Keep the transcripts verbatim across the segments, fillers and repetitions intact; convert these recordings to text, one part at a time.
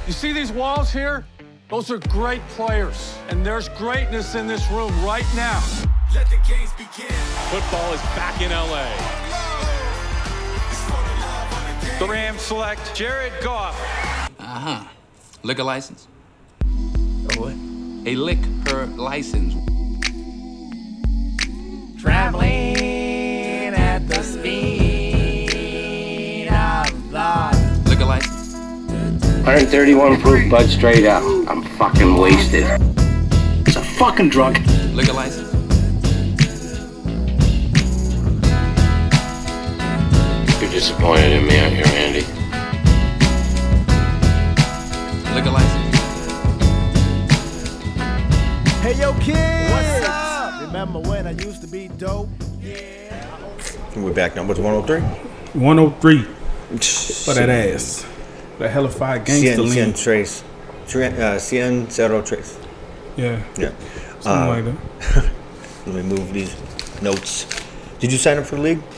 You see these walls here? Those are great players, and there's greatness in this room right now. Let the games begin. Football is back in L A. The Rams select Jared Goff. Uh-huh. Liquor license? A what? A liquor license. Traveling at the speed of thought. Liquor license? one thirty-one proof Bud straight up. I'm fucking wasted. It's a fucking drug. Liquor license? You're disappointed in me, aren't you, Randy? Liquor license? Hey, yo, kids! What's up? Remember when I used to be dope? Yeah. We're back now. What's one oh three? one oh three. For that ass. That hellified gangster lean. Cien Trace. Uh, Cien Zero Trace. Yeah. Yeah. Something uh, like that. Let me move these notes. Did you sign up for the league?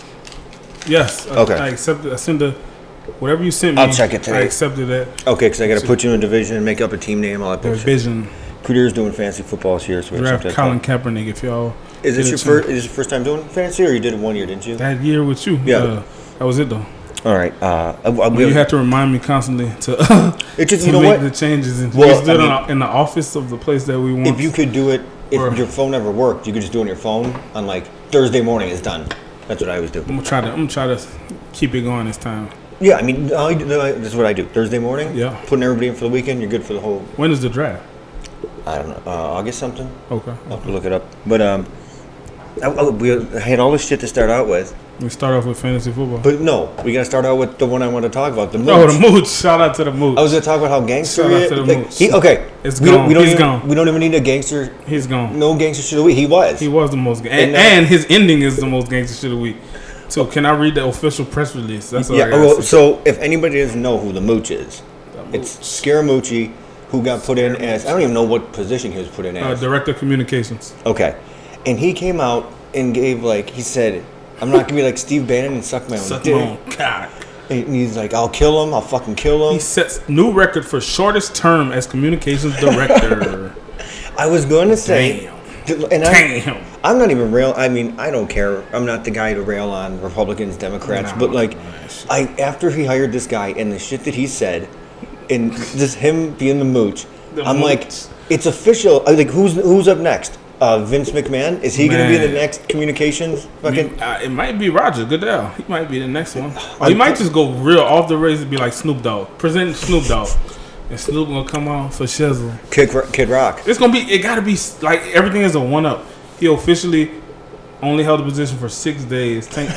Yes. Okay. I, I accepted. I sent the whatever you sent me. I'll check it today. I accepted that. Okay, because I got to put you in a division, make up a team name, all that bullshit. Division. Cooter's doing fantasy football this year. So Draft Colin Kaepernick if y'all. Is this your first? Is this your first time doing fantasy, or you did it one year, didn't you? That year with you. Yeah. Uh, that was it though. All right. Uh, I, I, you have to remind me constantly to, it just, to you know make what? the changes. And well, we did I mean, it in the office of the place that we want. If you could do it, if or, your phone never worked, you could just do it on your phone on like Thursday morning. It's done. That's what I always do. I'm gonna try to. I'm gonna try to keep it going this time. Yeah, I mean, I, this is what I do. Thursday morning. Yeah. Putting everybody in for the weekend. You're good for the whole. When is the draft? I don't know. Uh, August something. Okay. I'll have to look it up. But um, I, I, we had all this shit to start out with. We start off with fantasy football. But no, we gotta start out with the one I want to talk about. The Mooch. Oh, the Mooch! Shout out to the Mooch. I was gonna talk about how gangster. Shout out he, to the like, Mooch. he, okay, it's we gone. Don't, we don't He's even, gone. We don't even need a gangster. He's gone. No gangster shit of the week. He was. He was the most. And, and, and his ending is the most gangster shit of the week. So can I read the official press release? That's all yeah. I gotta Well, say. so if anybody doesn't know who the Mooch is, Mooch. it's Scaramucci, who got put in as, I don't even know what position he was put in uh, as. Director of Communications. Okay. And he came out and gave, like, he said, I'm not going to be like Steve Bannon and suck my own Suck dick. my own cock. And he's like, I'll kill him. I'll fucking kill him. He sets new record for shortest term as communications director. I was going to say. Damn. And I, Damn. I'm not even rail. I mean, I don't care. I'm not the guy to rail on Republicans, Democrats. No, but, like, nice. I after he hired this guy and the shit that he said, and just him being the Mooch, The I'm Mooch. like, it's official. I Like, who's who's up next? Uh, Vince McMahon? Is he going to be Man. the next communications? Fucking. Uh, it might be Roger Goodell. He might be the next one. Or he might just go real off the rails and be like Snoop Dogg. Present Snoop Dogg. And Snoop gonna come on for shizzle. Kid, Kid Rock. It's gonna be. It gotta be like everything is a one up. He officially only held the position for six days. Tank,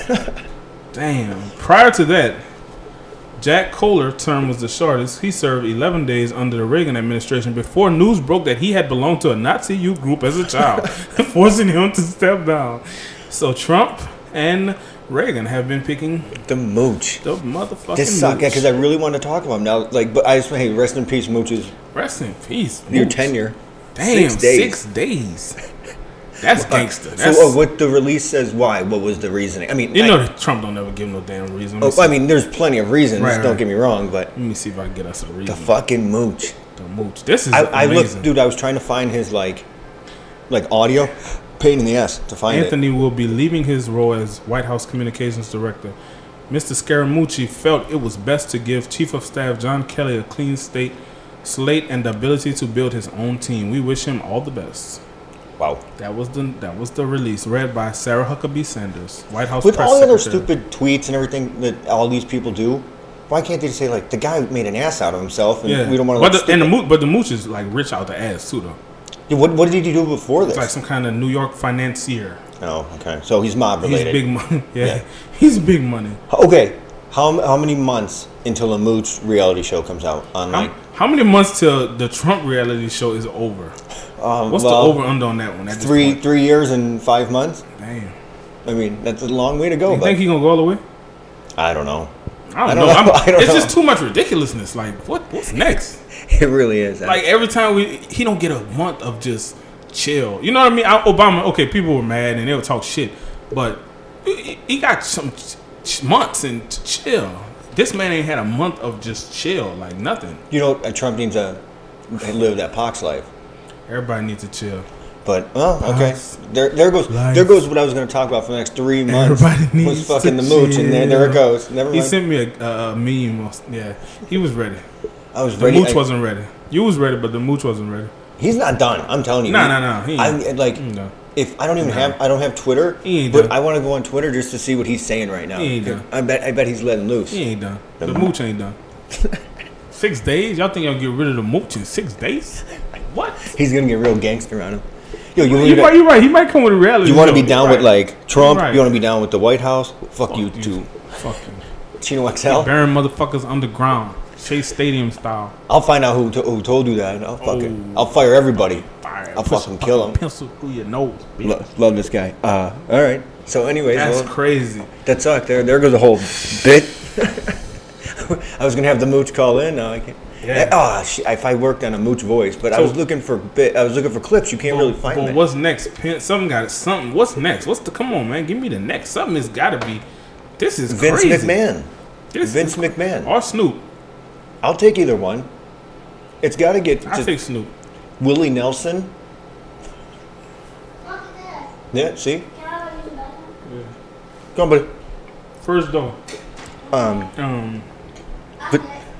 damn. Prior to that, Jack Kohler's term was the shortest. He served eleven days under the Reagan administration before news broke that he had belonged to a Nazi youth group as a child, forcing him to step down. So Trump and Reagan have been picking The Mooch. the motherfucking This suck, yeah, Mooch. because I really want to talk about him now. Like, but I just hey, rest in peace, Mooch's Rest in peace. your Mooch. tenure. Damn, six days. Six days. That's gangster. So, That's, uh, what the release says? Why? What was the reasoning? I mean, you I, know that Trump don't ever give no damn reason. Let me oh, see. I mean, there's plenty of reasons. Right, Don't right. get me wrong, but Let me see if I can get us a reason. the fucking Mooch. The Mooch. This is I, I amazing. looked, dude. I was trying to find his like, like audio. Pain in the ass to find Anthony it. will be leaving his role as White House Communications Director. Mister Scaramucci felt it was best to give Chief of Staff John Kelly a clean state, slate and the ability to build his own team. We wish him all the best. Wow. That was the that was the release, read by Sarah Huckabee Sanders, White House With press all the other secretary. stupid tweets and everything that all these people do, why can't they just say like the guy made an ass out of himself and Yeah, we don't want to? but Look the, and the stupid? Mooch, but the Mooch is like rich out the ass too, though. Yeah, what what did he do before this? It's like some kind of New York financier. Oh, okay. So he's mob related. He's big money. Yeah, Yeah. he's big money. Okay. How how many months until a Mooch reality show comes out on How, like? how many months till the Trump reality show is over? Um, What's well, the over under on that one? At this Three point? three years and five months. Damn. I mean, that's a long way to go. You but think he gonna go all the way? I don't know. I don't, I don't know. know. I'm- I don't it's know. just too much ridiculousness. Like, what? What's next? It really is. Like every time we, he don't get a month of just chill. You know what I mean? I, Obama. Okay, people were mad and they would talk shit, but he, he got some ch- months and to chill. This man ain't had a month of just chill, like nothing. You know, uh, Trump needs to live that Pox life. Everybody needs to chill. But well, okay. Life. There, there goes, Life. there goes what I was going to talk about for the next three months. Everybody needs was fucking to the mooch, and there, there it chill. goes. Never He mind. sent me a, a, a meme. Yeah, he was ready. I was The ready. mooch I- wasn't ready. You was ready, but the mooch wasn't ready. He's not done. I'm telling you. No, He- no, no. He I ain't- like. he ain't done. If I don't even Nah. have, I don't have Twitter, He ain't but done. I want to go on Twitter just to see what he's saying right now. He ain't done. I bet, I bet he's letting loose. He ain't done. The The- mooch ain't done. Six days? Y'all think y'all get rid of the mooch in six days? What? He's gonna get real gangster on him. Yo, you, You right, you right. He might come with a reality. you want to show. be down You're with right. like Trump? Right. You want to be down with the White House? Fuck, Fuck you you. too. Fucking Chino X L. burying motherfuckers underground. Chase Stadium style. I'll find out who to, who told you that. I'll fucking, Oh. I'll fire everybody. Fire. I'll Push fucking a kill him. Pencil through your nose. bitch. Lo- love this guy. Uh, all right. So, anyways, That's well, crazy. that sucked. There, there goes a whole bit. I was gonna have the mooch call in. Now I can't. Yeah. Oh, sh- if I worked on a mooch voice, but I So- was looking for bit. I was looking for clips. You can't really find But them. what's next? Pen, something got it. Something. What's next? What's the? Come on, man. Give me the next. Something has got to be. This is Vince crazy. McMahon. This Vince is, McMahon. or Snoop. I'll take either one. It's got to get I to take Snoop. Willie Nelson. Yeah. See. Come on, buddy. First door. Um, Um. but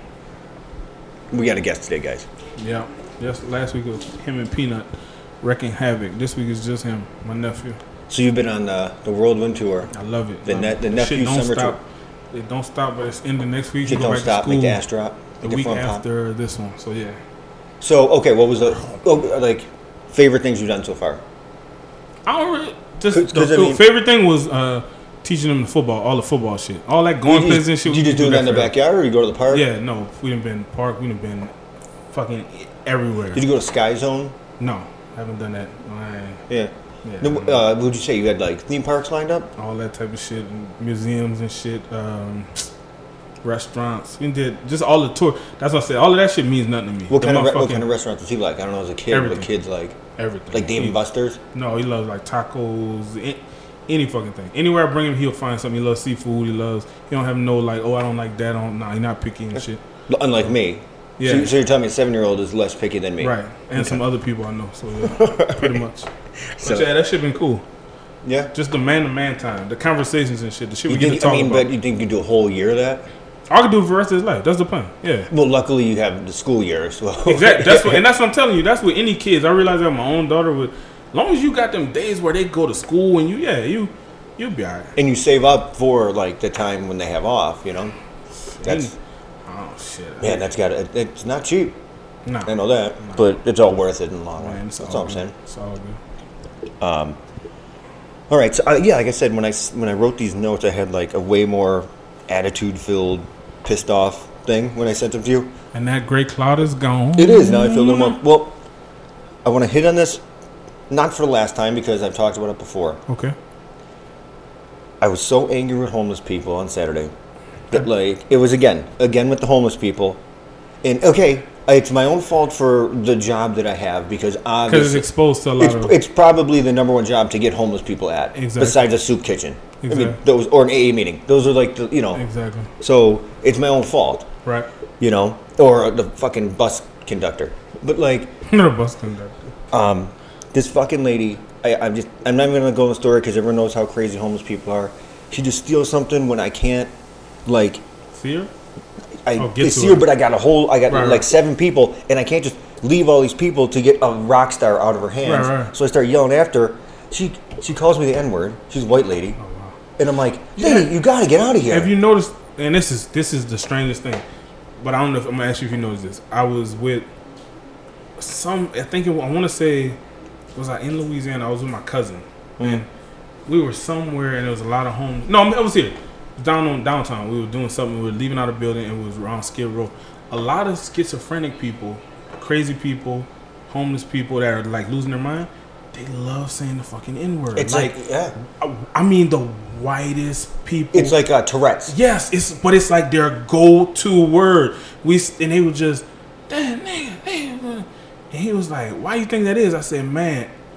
we got a guest today, guys. Yeah. Yes. Last week was him and Peanut wrecking havoc. This week is just him, my nephew. So you've been on uh, the Whirlwind tour. I love it. The Love ne- it. the nephew Shit don't summer stop. It don't stop, but it's ending next week. Shit We go don't back to stop. Make school the ass drop. the Make the week front pop. after this one. So yeah. So okay, what was the oh, like favorite things you've done so far? I don't really. Just 'Cause- the, 'cause I the mean- favorite thing was uh, teaching them the football, all the football shit, all that going you places just, and shit. Did you we just do do that in the forever. backyard, or you go to the park? Yeah, no, we done been park. We done been fucking everywhere. Did you go to Sky Zone? No, haven't done that. I ain't- Yeah. Yeah, No, no. uh, what would you say? You had like theme parks lined up? all that type of shit, and museums and shit, um, restaurants. We did just all the tour. That's what I said. All of that shit means nothing to me. What The kind of re- what motherfucking- kind of restaurants was he like? I don't know as a kid. Everything. What kids like? everything? Like Dave He- and Buster's? No, he loves like tacos, a- any fucking thing. Anywhere I bring him, he'll find something. He loves seafood. He loves. He don't have no like, oh, I don't like that. On nah, he's not picky and shit. Unlike me. Yeah. So, so you're telling me a seven year old is less picky than me? Right, and some other people I know. So yeah, pretty much. So- But yeah, that shit been cool. Yeah. Just the man to man time, the conversations and shit, the shit You we get think, to I talk mean, about. but you think you do a whole year of that? I could do it for the rest of his life. That's the plan. Yeah. Well, luckily you have the school year, so Exactly. That's what, and that's what I'm telling you. That's with any kids. I realize that my own daughter would. As long as you got them days where they go to school and you, yeah, you, you'll be alright. and you save up for like the time when they have off. You know, that's Oh shit. man, that's got to, it's not cheap. No. I know that, but it's all worth it in the long run. Man, it's That's all all I'm good. saying. It's all good. All right, so uh, yeah, like I said, when I s- when I wrote these notes, I had like a way more attitude-filled, pissed off thing when I sent them to you. And that gray cloud is gone. It is now. I feel a little more. Well, I want to hit on this, not for the last time because I've talked about it before. Okay. I was so angry with homeless people on Saturday that like it was again, again with the homeless people, and okay, it's my own fault for the job that I have because Because obviously it's exposed to a lot it's, of. it's probably the number one job to get homeless people at, Exactly. besides a soup kitchen. I mean, Exactly. those or an A A meeting. Those are like the you know. Exactly. So it's my own fault, Right. you know, or the fucking bus conductor. But like Not a bus conductor. this fucking lady, I, I'm just I'm not even gonna go in the story because everyone knows how crazy homeless people are. She just steals something when I can't, like. See her? I Oh, get it's to here, it. but I got a whole, I got Right, like right. seven people, and I can't just leave all these people to get a rock star out of her hands. Right, right. So I start yelling after her. She she calls me the N word. She's a white lady, and I'm like, lady, you gotta get out of here. Have you noticed? And this is this is the strangest thing, but I don't know if I'm gonna ask you if you noticed this. I was with some. I think it, I want to say was I in Louisiana. I was with my cousin, and we were somewhere, and there was a lot of homes. No, I was here down on downtown. We were doing something. We were leaving out of the building, and it was around Skid Row. A lot of schizophrenic people, crazy people, homeless people that are like losing their mind. They love saying the fucking N word. It's like, yeah, I, I mean, the whitest people. it's like uh, Tourette's. Yes, it's but it's like their go-to word. We s- and they were just, damn nigga, nigga. And he was like, "Why you think that is?" I said, "Man,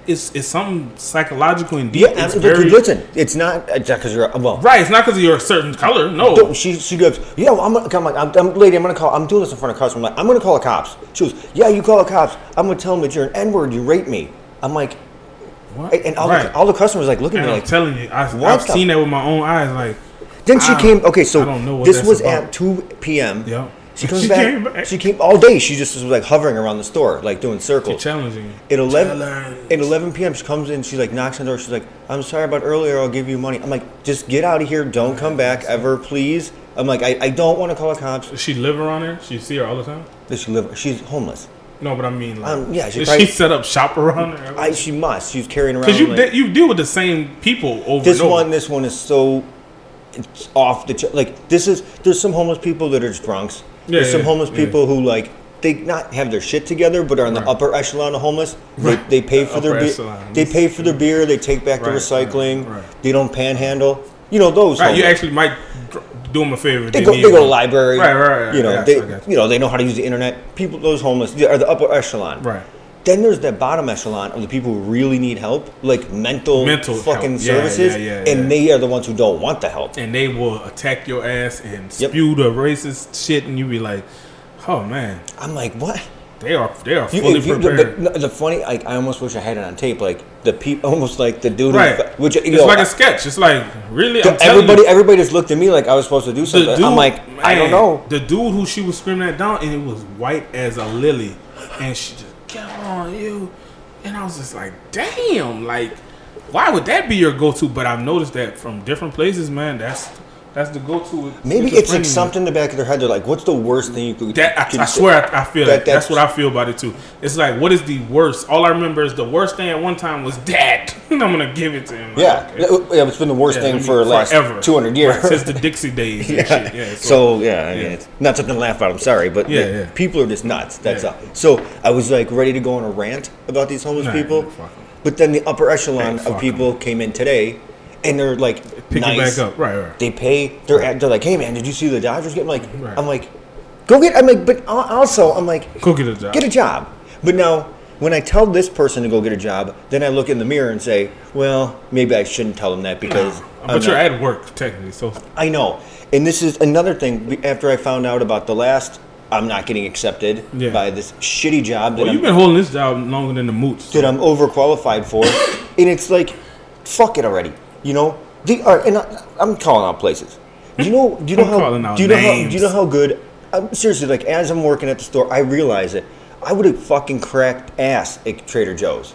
it's it's something psychological and deep. Yeah, it's absolutely. very, Listen, it's not because you're well. right. It's not because you're a certain color. No. No, She she goes, yeah. Well, I'm gonna I'm like, I'm, I'm lady. I'm gonna call. I'm doing this in front of customers. I'm like, I'm gonna call the cops. She goes, yeah. You call the cops. I'm gonna tell them that you're an N word. You rape me. I'm like, What? and all right. the all the customers like looking at And me I'm like, telling you, I, what I've the- seen that with my own eyes. Like, Then she I- came. Okay, so I don't know what this that's was about. at two p.m. yeah. She comes She back, came back. She came all day. She just was like hovering around the store, like doing She's circles. challenging you. At eleven, Challenge. at eleven p.m. she comes in. She like knocks on the door. She's like, "I'm sorry about earlier. I'll give you money." I'm like, "Just get out of here. Don't come back ever, please." I'm like, "I, I don't want to call the cops." Does she live around there? She see her all the time? Does she live? She's homeless. No, but I mean, like, Um, yeah, she does probably- she set up shop around there? I she must. She's carrying around. Because you like, de- you deal with the same people over this and over. one, this one is so it's off the ch- like. This is there's some homeless people that are just drunks. Yeah, there's some yeah, homeless yeah. people who like they not have their shit together, but are in the Right. upper echelon of homeless. Right. They, they pay The for their upper beer. echelon. They pay for their beer. They take back the Right, recycling. right, right. They don't panhandle. You know those. Right, you homeless. actually might dr- do them a favor. if They go. need They go to one. library. Right, right, right. You know I got they. you, I got you. You know they know how to use the internet. People, those homeless they are the upper echelon. Right. Then there's that bottom echelon of the people who really need help, like mental, Mental fucking help. Yeah, services, yeah, yeah, and yeah. they are the ones who don't want the help. And they will attack your ass and Yep. spew the racist shit, and you be like, "Oh man, I'm like, what? they are they are You- fully if you- prepared." but no, the funny, like, I almost wish I had it on tape. Like the people, almost like the dude, who- Right. which you It's know, like a sketch. It's like, really? the- I'm telling everybody, you, everybody just looked at me like I was supposed to do the something. dude, I'm like, I don't man, know. The dude who she was screaming at down, and it was white as a lily, and she just, "Come on, you," and I was just like, "Damn!" Like, why would that be your go-to? But I've noticed that from different places, man. That's that's the go-to. with Maybe it's like schizophrenia. something in the back of their head. They're like, what's the worst thing you could? That I, could I say? swear, I, I feel That- that. That's that's- what I feel about it too. It's like, what is the worst? All I remember is the worst thing at one time was that, and I'm gonna give it to him. Like, Yeah, okay. yeah, it's been the worst Yeah, thing I mean, for the last forever. two hundred years. Right, since the Dixie days. And Yeah. shit. Yeah. So yeah, I mean, yeah. it's not something to laugh about. I'm sorry, but Yeah, the- yeah. people are just nuts. That's Yeah. all. So I was like ready to go on a rant about these homeless Nah, people, nah, fuck 'em. but then the upper echelon Yeah, fuck of people came in today, and they're like Pick nice. it back up. Right, right. They pay. They're at, they're like, hey man, did you see the Dodgers game? I'm like, Right. I'm like, go get. I'm like, but al- also I'm like, Go get a job. get a job. But now, when I tell this person to go get a job, then I look in the mirror and say, well, maybe I shouldn't tell them that because. But I'm you're not- at work technically, so I know. And this is another thing. be- After I found out about the last, I'm not getting accepted Yeah. by this shitty job that, well, I'm, you've been holding this job longer than the moots. that I'm overqualified for. And it's like, fuck it already. You know? The, all right, and I, I'm calling out places. Do you know? Do you know I'm how? calling out do you know how? names. Do you know how good? I'm seriously like as I'm working at the store, I realize it. I would have fucking cracked ass at Trader Joe's.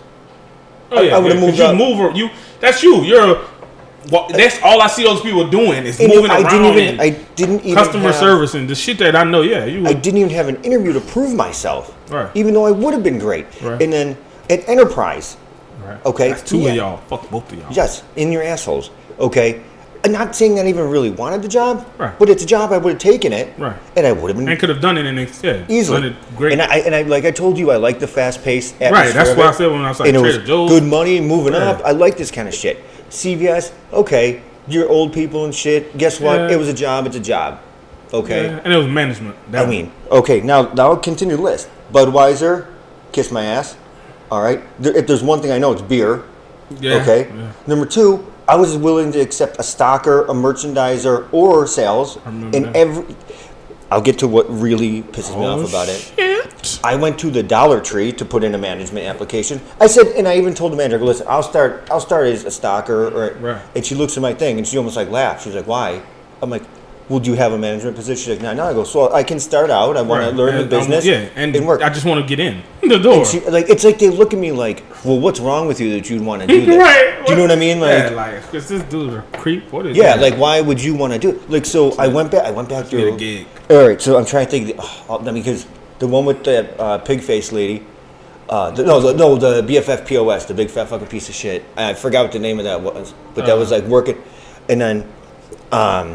Oh yeah, I would've yeah, 'cause moved you up. move. You that's you. You're. A, well, that's all I see those people doing is And moving I around didn't even. and I didn't even customer have- service and the shit that I know. Yeah, you. I didn't even have an interview to prove myself. Right. Even though I would have been great. Right. And then at Enterprise, Right. okay, That's two yeah. of y'all. Fuck both of y'all. yes, in your assholes. Okay. I'm not saying that I even really wanted the job, Right. but it's a job I would have taken it, Right. and I would have been And could have done it in ex- yeah, easily. done it great. And I and I like I told you, I like the fast paced atmosphere. Right, that's of what I it. said when I was like and it was Trader Joe's. good money, moving Yeah. up. I like this kind of shit. C V S, okay, you're old people and shit. Guess what? Yeah. It was a job. It's a job. Okay. Yeah, and it was management. That I mean, okay, now now I'll continue the list. Budweiser, kiss my ass. All right. There, if there's one thing I know, it's beer. yeah, Okay. yeah. Number two, I was willing to accept a stocker, a merchandiser, or sales. remember And that. every, I'll get to what really pisses me Oh, off about it. shit. I went to the Dollar Tree to put in a management application. I said, and I even told the manager, "Listen, I'll start. I'll start as a stocker." Or, Right. And she looks at my thing and she almost like laughs. She's like, "Why?" I'm like, "Well, do you have a management position?" She's like, "No, no." I go, "So I can start out. I want Right. to learn the And I want- business. yeah, and, and work." I just want to get in the door. And she, like it's like they look at me like, "Well, what's wrong with you that you'd want to do this?" right. Do you know what I mean? Like, yeah, like, cause this dude's a creep. What is yeah, that? like why would you want to do it? Like so, I went back. I went back Get a through. gig. All right, so I'm trying to think. Oh, I mean, because the one with the uh, pig face lady, uh, the, no, the, no, the B F F P O S, the big fat fucking piece of shit. I forgot what the name of that was, but that was Uh-huh. like working. And then, um,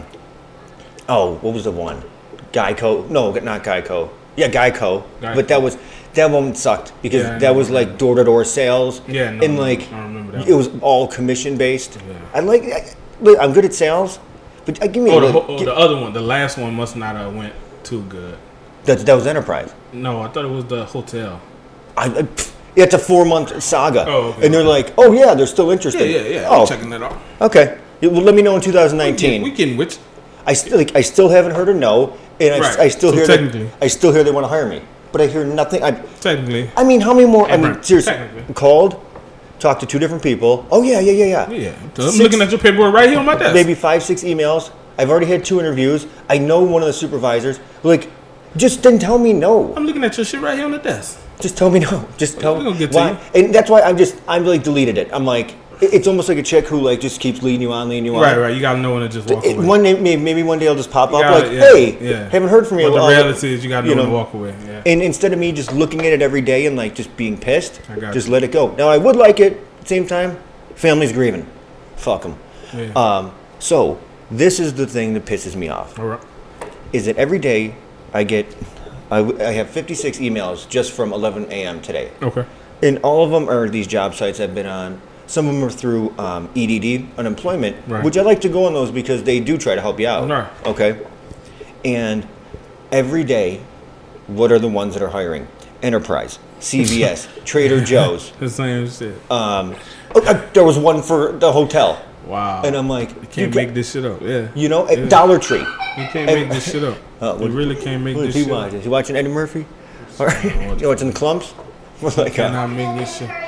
oh, what was the one? Geico? No, not Geico. Yeah, Geico. Geico. But that was that one sucked because Yeah, I that know. was like door to door sales. Yeah, no, and no, like I remember that it was all commission based. Yeah. I like. I, look, I'm good at sales, but I give me Oh, a the, little- oh, gi- the other one, the last one must not have went too good. that that was Enterprise. No, I thought it was the hotel. I, I pff, It's a four month saga, Oh, okay. and they're like, "Oh yeah, they're still interested." Yeah, yeah, yeah. Oh, I'm checking that out. okay. Yeah, well, let me know in two thousand nineteen. We can which I still like, I still haven't heard a no, and I, Right. I still So hear technically- that I still hear they want to hire me, but I hear nothing. I, technically. I mean, how many more? I Hey, mean, Brent, seriously, technically. called, talked to two different people. Oh yeah, yeah, yeah, yeah. Yeah, I'm Six- looking at your paperwork right here on my desk. Maybe five, six emails. I've already had two interviews. I know one of the supervisors. Like, just didn't tell me no. I'm looking at your shit right here on the desk. Just tell me no. Just tell We're me gonna get to why. you. And that's why I'm just I'm like deleted it. I'm like it- it's almost like a chick who like just keeps leading you on, leading you on. Right, right. You gotta know when to just walk It- away. one day, maybe, maybe one day I'll just pop You up gotta- like, yeah, hey, yeah. haven't heard from you. But the Well, reality is you gotta know, you when know, to walk away. Yeah. And instead of me just looking at it every day and like just being pissed, I got just you. let it go. Now I would like it at the same time. Family's grieving. Fuck them. Yeah. Um, so this is the thing that pisses me off. All right. Is that every day I get, I, w- I have fifty-six emails just from eleven a.m. today. Okay. And all of them are these job sites I've been on. Some of them are through um, E D D, unemployment, Right. which I like to go on those because they do try to help you out. Right. Okay. And every day, what are the ones that are hiring? Enterprise, C V S, Trader Joe's. The same shit. Um, oh, uh, there was one for the hotel. Wow. And I'm like, you you can't ca- make this shit up. Yeah. You know, Yeah. at Dollar Tree. You can't and- make this shit up. Uh, you what- really can't make What this is he shit up. watching? Is he watching Eddie Murphy? Or, you watching the Clumps? We're like, uh, Cannot make this shit.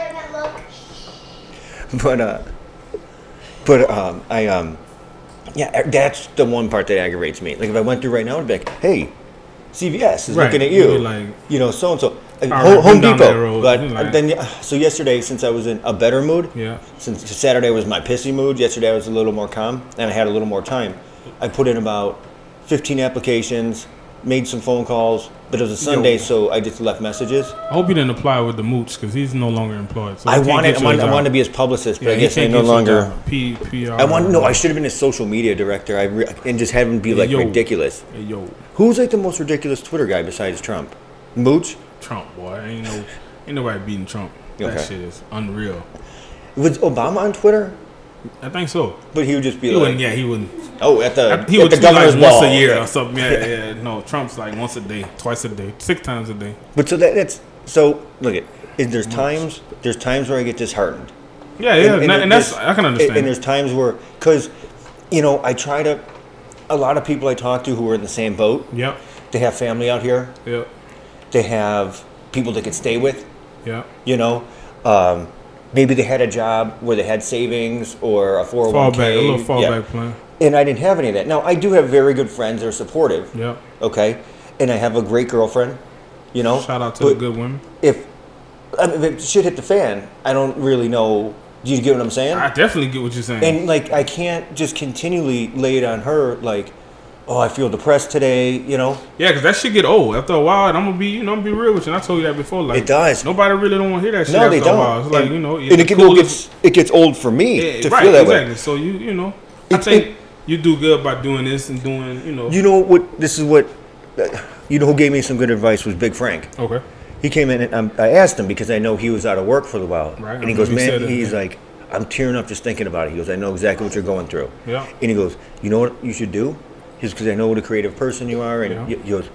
but uh, but um, I um, yeah, that's the one part that aggravates me. Like if I went through right now, I'd be like, hey, C V S is Right. looking at You'd you, be like- you know, so and so. Already Home, Home been down that Depot, road. but You're like- then yeah, so yesterday, since I was in a better mood, Yeah. since Saturday was my pissy mood, yesterday I was a little more calm and I had a little more time. I put in about fifteen applications, made some phone calls, but it was a Sunday, Yo. so I just left messages. I hope you didn't apply with the mooch because he's no longer employed. So I he can't wanted, get I you a wanted, I job. wanted to be his publicist, but Yeah, I he guess I can't no get you a longer. job. P, PR. I want no. I should have been his social media director. I re, and just have him be like yo. ridiculous. Hey, yo, Who's like the most ridiculous Twitter guy besides Trump? Mooch. Trump, boy. Ain't no, ain't nobody beating Trump. That Okay. shit is unreal. Was Obama on Twitter? I think so. But he would just be He like, wouldn't. Yeah, he wouldn't. oh, at the He at would the tweet like governor's once ball. a year or something. Yeah, yeah. No, Trump's like once a day, twice a day, six times a day. But so that, that's so. Look at. Is there's times there's times where I get disheartened. Yeah, yeah, and, and that's there's- I can understand. And, and there's times where, because, you know, I try to. A lot of people I talk to who are in the same boat. Yep, They have family out here. yep, They have people they could stay with. yep. You know, um, maybe they had a job where they had savings or a four oh one k. Fallback, a little fallback Yeah. plan. And I didn't have any of that. Now, I do have very good friends that are supportive. Yep. Okay. And I have a great girlfriend, you know. Shout out to But the good women. If, I mean, if shit hit the fan, I don't really know. Do you get what I'm saying? I definitely get what you're saying. And, like, I can't just continually lay it on her, like, oh, I feel depressed today, you know. yeah, because that shit get old after a while. And I'm gonna be, you know, I'm gonna be real with you. And I told you that before. Like It does. Nobody really don't want to hear that shit. No, after they a don't. while. It's like and, you know, and it, the get, coolest- gets, it gets old for me Yeah, to right, feel that exactly. way. So you, you know, I It- think it- you do good by doing this and doing, you know. You know what? This is what. You know who gave me some good advice was Big Frank. Okay. He came in and um, I asked him because I know he was out of work for a while. Right, And he I goes, remember you man, said that, he's yeah. like, I'm tearing up just thinking about it. He goes, I know exactly what you're going through. Yeah. And he goes, you know what you should do? He's because I know what a creative person you are. And Yeah. he he goes,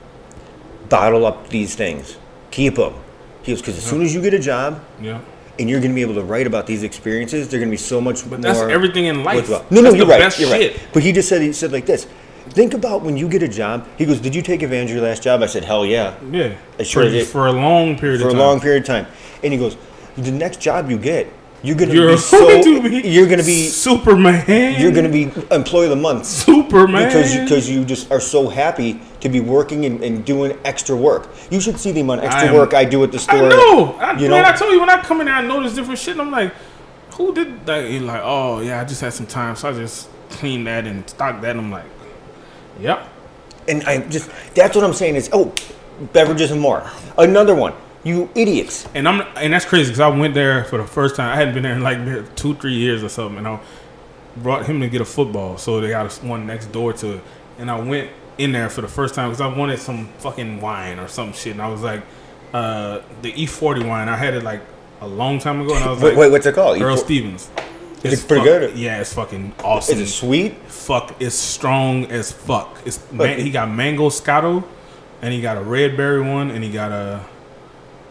bottle up these things. Keep them. He goes, because as soon as you get a job Yeah. and you're going to be able to write about these experiences, they're going to be so much But more. that's everything in life. worthwhile. No, no, That's you're the right. best You're shit. right. But he just said, he said like this. Think about when you get a job. He goes, did you take advantage of your last job? I said, hell yeah. Yeah. I sure for, did. for a long period For of a time. long period of time. And he goes, the next job you get, you're gonna You're be so. going to be You're gonna be. Superman. You're gonna be employee of the month Superman. because you, because you just are so happy to be working and, and doing extra work. You should see the amount of I extra am- work I do at the store. I know. I, You man, know? I told you when I come in there, I notice different shit. And I'm like, who did that? He's like, oh yeah, I just had some time, so I just cleaned that and stocked that. And I'm like, yep. And I just that's what I'm saying is oh, beverages and more. Another one. You idiots. And I'm and that's crazy because I went there for the first time. I hadn't been there in like two, three years or something, and I brought him to get a football. So they got one next door to it, and I went in there for the first time because I wanted some fucking wine or some shit. And I was like, uh, the E forty wine. I had it like a long time ago, and I was Wait, like, wait, what's it called? Earl E four Stevens. Is it pretty fuck- good? Yeah, it's fucking awesome. Is it sweet? Fuck, it's strong as fuck. It's man, he got mango scotto, and he got a red berry one, and he got a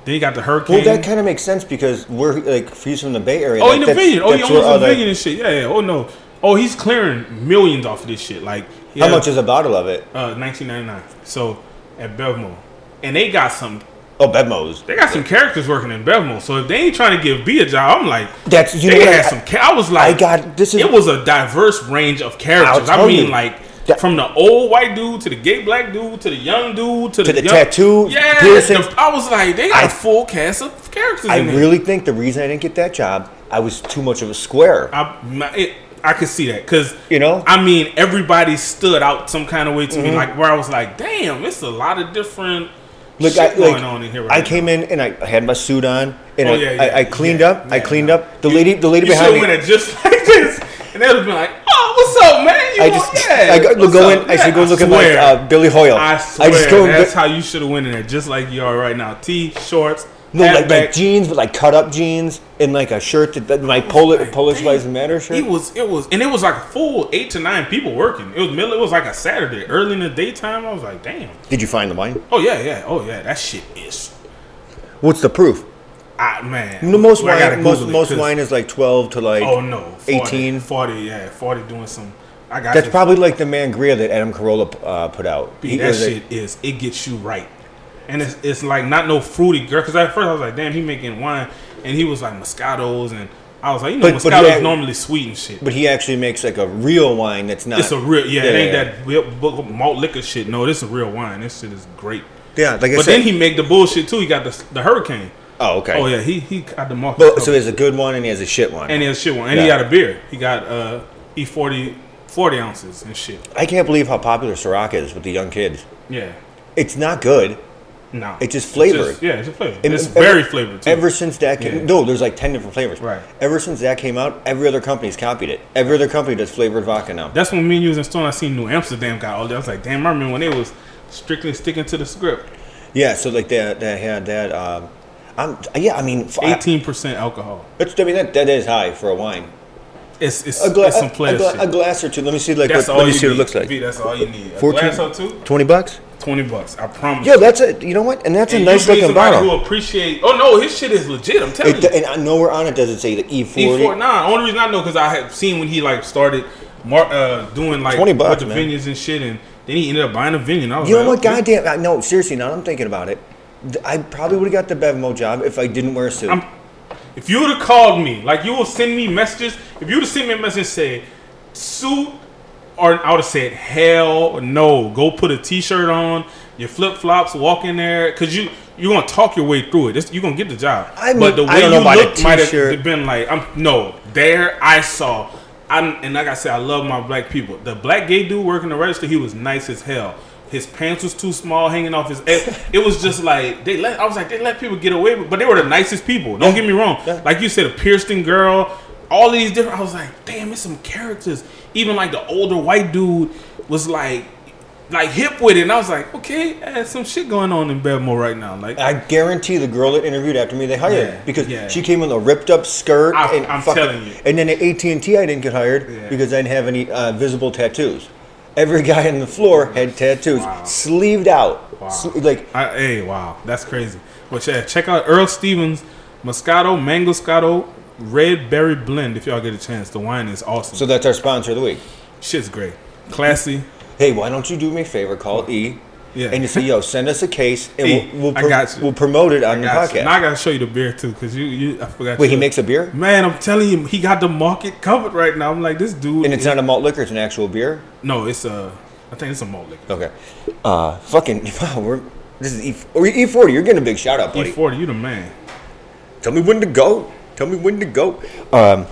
Then you got the Hurricane. Well, that kind of makes sense because we're like he's from the Bay Area. Oh, like, in the that's- vineyard. Oh, he that's owns where a all the- vineyard and shit. Yeah, yeah. Oh no. Oh, he's clearing millions off of this shit. Like, he How has, much is a bottle of it? Uh, nineteen ninety nine. So at Bevmo, and they got some. Oh, Bedmo's. They got some characters working in Bevmo. So if they ain't trying to give B a job, I'm like, That's you they know what had I, some. Ca- I was like, I got this is it was a diverse range of characters. I'll I tell mean, you. like That- from the old white dude to the gay black dude to the young dude to, To the, the young, tattoo Yeah, piercings. the- I was like, they got I- a full cast of characters. I in there. really think the reason I didn't get that job, I was too much of a square. I, my- it, I could see that because You know? I mean, everybody stood out some kind of way to me, Mm-hmm. like where I was like, damn, it's a lot of different Look, shit I, going like, on in here. Right I now. came in and I had my suit on and Oh, I, yeah, yeah, I, I cleaned yeah, up. I yeah, cleaned no. up. The lady, the lady You behind should me. win it just like this, and they would be like, "Oh, what's up, man? You I want- just, yeah, I go, what's go up? in. I should Yeah, go look at my swear. uh, Billy Hoyle. I swear, just go. that's how you should have went in there, just like you are right now. T shorts, no, like, halfback. like jeans, but like cut up jeans and like a shirt that, that my Polish Like, Polish damn, Lives Matter shirt. It was, it was, and it was like a full eight to nine people working. It was middle. It was like a Saturday, early in the daytime. I was like, damn. Did you find the wine? Oh yeah, yeah. Oh yeah. That shit is. What's the proof? Ah man. The most Well, I gotta wine, most Google it, most 'cause- wine is like twelve to like. Oh no. forty, eighteen. forty, yeah, forty doing some. I got That's this. probably like the Mangria that Adam Carolla uh, put out. B, He that was like- shit is it gets you right, and it's it's like not no fruity girl. Because at first I was like, damn, he making wine, and he was like Moscatos, and I was like, you know, But- but Moscato he is had- normally sweet and shit. But he actually makes like a real wine that's not. It's a real, yeah, Yeah, it ain't yeah. that real bu- malt liquor shit. No, this is real wine. This shit is great. Yeah, like I But said. then he make the bullshit too. He got the the Hurricane. oh, okay. Oh yeah, he he got the market. But, covered. so he has a good one and he has a shit one. and he has shit one, and he Yeah. got a beer. He got uh E forty, forty ounces and shit. I can't believe how popular Ciroc is with the young kids. Yeah, It's not good. no, It's just flavored. Just- yeah, it's a flavor. And It's ever- very flavored too. Ever since that came, Yeah. no, there's like ten different flavors. Right. Ever since that came out, every other company's copied it. Every other company does flavored vodka now. That's when me and you was in store. I seen New Amsterdam got all that. I was like, damn, I remember when they was strictly sticking to the script. Yeah, so like that, that had that. Um, I'm yeah, I mean, f- I- Eighteen percent alcohol. It's, I mean that, that is high for a wine. It's it's, A, gla- it's some a, player gla- shit. a glass or two. Let me see like That's what, all let me you see what need. it looks like. B, that's all you need. A fourteen, glass or two, twenty bucks. twenty bucks. I promise. Yeah, you. that's a you know what, and that's And a you nice meet looking somebody bottle. who appreciate. Oh no, his shit is legit. I'm telling It, you. and I know where on it does it say the E E forty. four, nah. Only reason I know because I had seen when he like started mar- uh, doing like twenty bucks, with the man. vineyards and shit, and then he ended up buying a vineyard. And I was You know like, what? okay. Goddamn! I, no, seriously. Now that I'm thinking about it, th- I probably would have got the Bevmo job if I didn't wear a suit. I'm, if you would have called me, like you will send me messages. If you would have sent me a message and say suit, or I would have said hell no. Go put a t-shirt on, your flip flops, walk in there, cause you you're gonna talk your way through it. It's, you're gonna get the job. I mean, but the way I don't know you about a looked might t-shirt. have been like, I'm no. There I saw. I'm, and like I said, I love my black people. The black gay dude working the register, he was nice as hell. His pants was too small, hanging off his. It, it was just like they let. I was like, they let people get away with, but they were the nicest people. Don't Yeah. get me wrong. Yeah. Like you said, a piercing girl, all of these different. I was like, damn, it's some characters. Even like the older white dude was like, like hip with it, and I was like, okay, there's some shit going on in Bevmo right now. Like, I guarantee the girl that interviewed after me, they hired Yeah, because yeah. she came in a ripped up skirt. I- and I'm fucking- telling you. And then at A T and T, I didn't get hired Yeah. because I didn't have any uh, visible tattoos. Every guy on the floor had tattoos, Wow. sleeved out. Wow. Sle- like I, hey, wow, that's crazy. But yeah, check out Earl Stevens Moscato, Mango Scotto, Red Berry Blend. If y'all get a chance, the wine is awesome. so, that's our sponsor of the week. Shit's great, classy. Hey, why don't you do me a favor? Call E. Yeah. And you say, yo, send us a case, and E, we'll, we'll, I got you. we'll promote it on the Got you. podcast. Now I gotta show you the beer too, cause you, you I forgot. Wait, he you. makes a beer, Man, I'm telling you, he got the market covered right now. I'm like, this dude. and it's not a malt liquor; it's an actual beer. No, it's a. I think it's a malt liquor. Okay. Uh, fucking, wow, we're this is E or E forty. You're getting a big shout out, buddy. E forty, you the man. Tell me when to go. Tell me when to go. Um,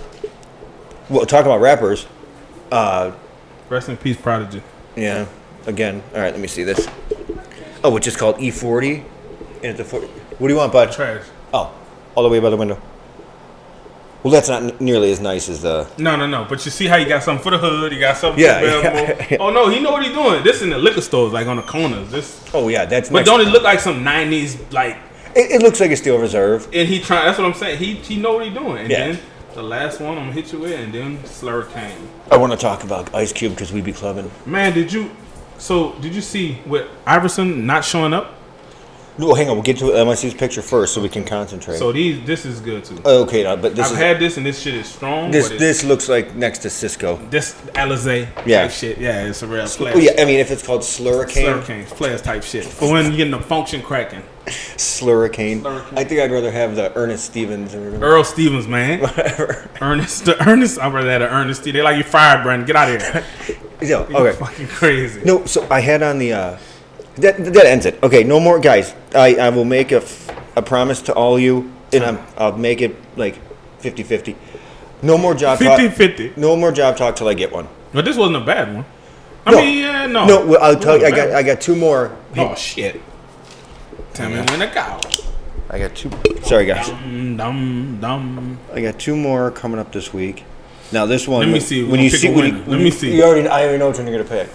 well, talk about rappers. Uh, Rest in peace, Prodigy. yeah. Again, all right. Let me see this. Oh, it's just called E forty, and it's a forty. What do you want, bud? Trash. Oh, all the way by the window. Well, that's not n- nearly as nice as the. No, no, no. But you see how you got something for the hood. You got something Yeah, for yeah, Bevmo. yeah. Oh no, he know what he's doing. This in the liquor stores, like on the corners. This, Oh yeah, that's. but next- don't it look like some nineties like? It, it looks like a Steel Reserve. And he trying. That's what I'm saying. He he know what he's doing. And Yeah. then the last one I'm gonna hit you with, and then Slurricane. I want to talk about Ice Cube because we be clubbing. Man, did you? So did you see with Iverson not showing up? No, hang on. We'll get to it. I want to see this picture first so we can concentrate. So these, this is good too. okay, no, but this I've is had this and this shit is strong. this. but it's, This looks like next to Cisco. this Alizé Yeah. type shit. Yeah, it's a real flash. Oh yeah, I mean if it's called Slurricane, Slurricanes, players type shit. For when you're getting the function cracking. Slurricane. Slurricane. I think I'd rather have the Ernest Stevens or whatever. Earl Stevens, man. Whatever. Ernest, the Ernest. I'm rather at an Ernest. They like you fired, Brandon. Get out of here. Yo, You're okay. fucking crazy. No, so I had on the uh, that that ends it. Okay, no more guys. I, I will make a, f- a promise to all you, and I'm, I'll make it like fifty-fifty. No more job talk. fifty-fifty. No more job talk till I get one. But this wasn't a bad one. I No. mean, yeah, no. No, well, I'll It tell you. I wasn't got bad. I got two more. Oh shit. Tell me when to go. I got two. Sorry guys. Dum dum dum. I got two more coming up this week. Now this one. Let me see. We're When gonna you pick see, a when you, winner. when Let you- me see. You already, I already know which one you're gonna pick.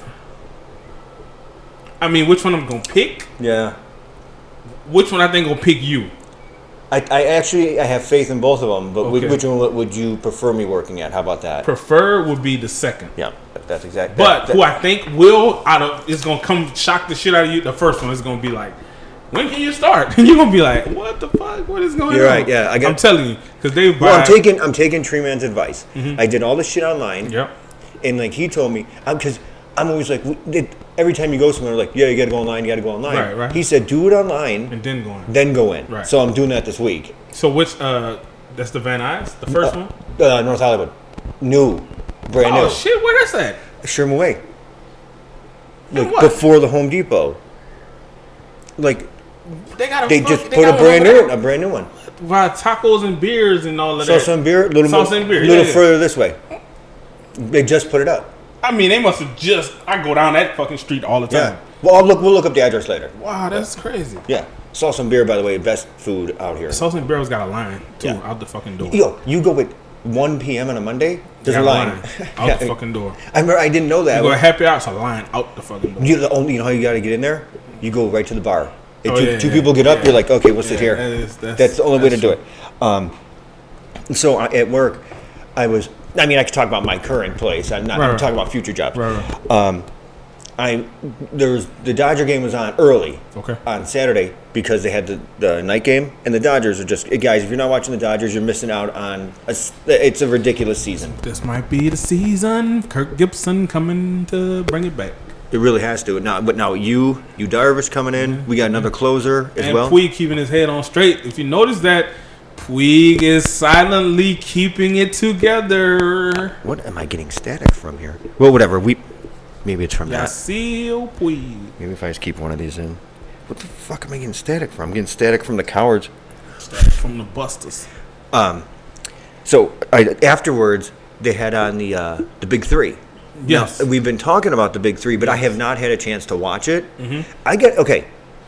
I mean, which one I'm gonna pick? Yeah. Which one I think gonna pick you? I, I actually I have faith in both of them, but Okay. which, which one would- would you prefer me working at? How about that? Prefer would be the second. Yeah, that's exactly. But who I think will out of is gonna come shock the shit out of you. The first one is gonna be like, when can you start? And you're gonna be like, what the fuck? What is going You're on? right, yeah, I got- I'm telling you, because they. Well, I'm taking I'm taking Tree Man's advice. I did all this shit online, Yep. and like he told me, because I'm, I'm always like, we- it, every time you go somewhere, like, yeah, you got to go online, you got to go online. Right, right. He said, do it online, And then going. then go in. Right. So I'm doing that this week. So which? Uh, that's the Van Nuys, the first one. Uh, North Hollywood, new, brand Oh new. shit! Where that's at? Sherman Way. Like what? before the Home Depot. Like They got a they fuck- just they put got a one brand over new, there. a brand new one. Buy tacos and beers and all of that. Salsa and beer, a little Salsa more, and beer, little yeah, yeah. further this way. They just put it up. I mean, they must have just. I go down that fucking street all the time. Yeah. Well, I'll look. We'll look up the address later. Wow, that's crazy. Yeah. Salsa and beer, by the way, best food out here. Salsa and Barrel's got a line too Yeah. out the fucking door. Yo, you go at one p.m. on a Monday. There's Got a line. out Yeah. the fucking door. I remember. I didn't know that. You go to happy hour, it's a line out the fucking door. You, the only, you know how you got to get in there? You go right to the bar. If Oh, two, yeah, two yeah, people get up, yeah. you're like, okay, we'll sit Yeah, here. that is- that's- that's the only way to that's do true. it. Um, so I, at work, I was. I mean, I could talk about my current place. I'm not Right, I'm right. talking about future jobs. Right, right. Um, I there was the Dodger game was on early. Okay. On Saturday because they had the, the night game, and the Dodgers are just guys. If you're not watching the Dodgers, you're missing out on. A, s- it's a ridiculous season. This might be the season. Kirk Gibson coming to bring it back. It really has to. Now, but now you, you Darvish coming in. We got another closer as And well. Puig keeping his head on straight. If you notice that, Puig is silently keeping it together. What am I getting static from here? Well, whatever. We maybe it's from that. Yasiel Puig. Maybe if I just keep one of these in. What the fuck am I getting static from? I'm getting static from the cowards. From the Busters. Um, so I, afterwards they had on the uh, the big three. Yes. Now, we've been talking about the big three, but I have not had a chance to watch it. Mm-hmm. I get okay.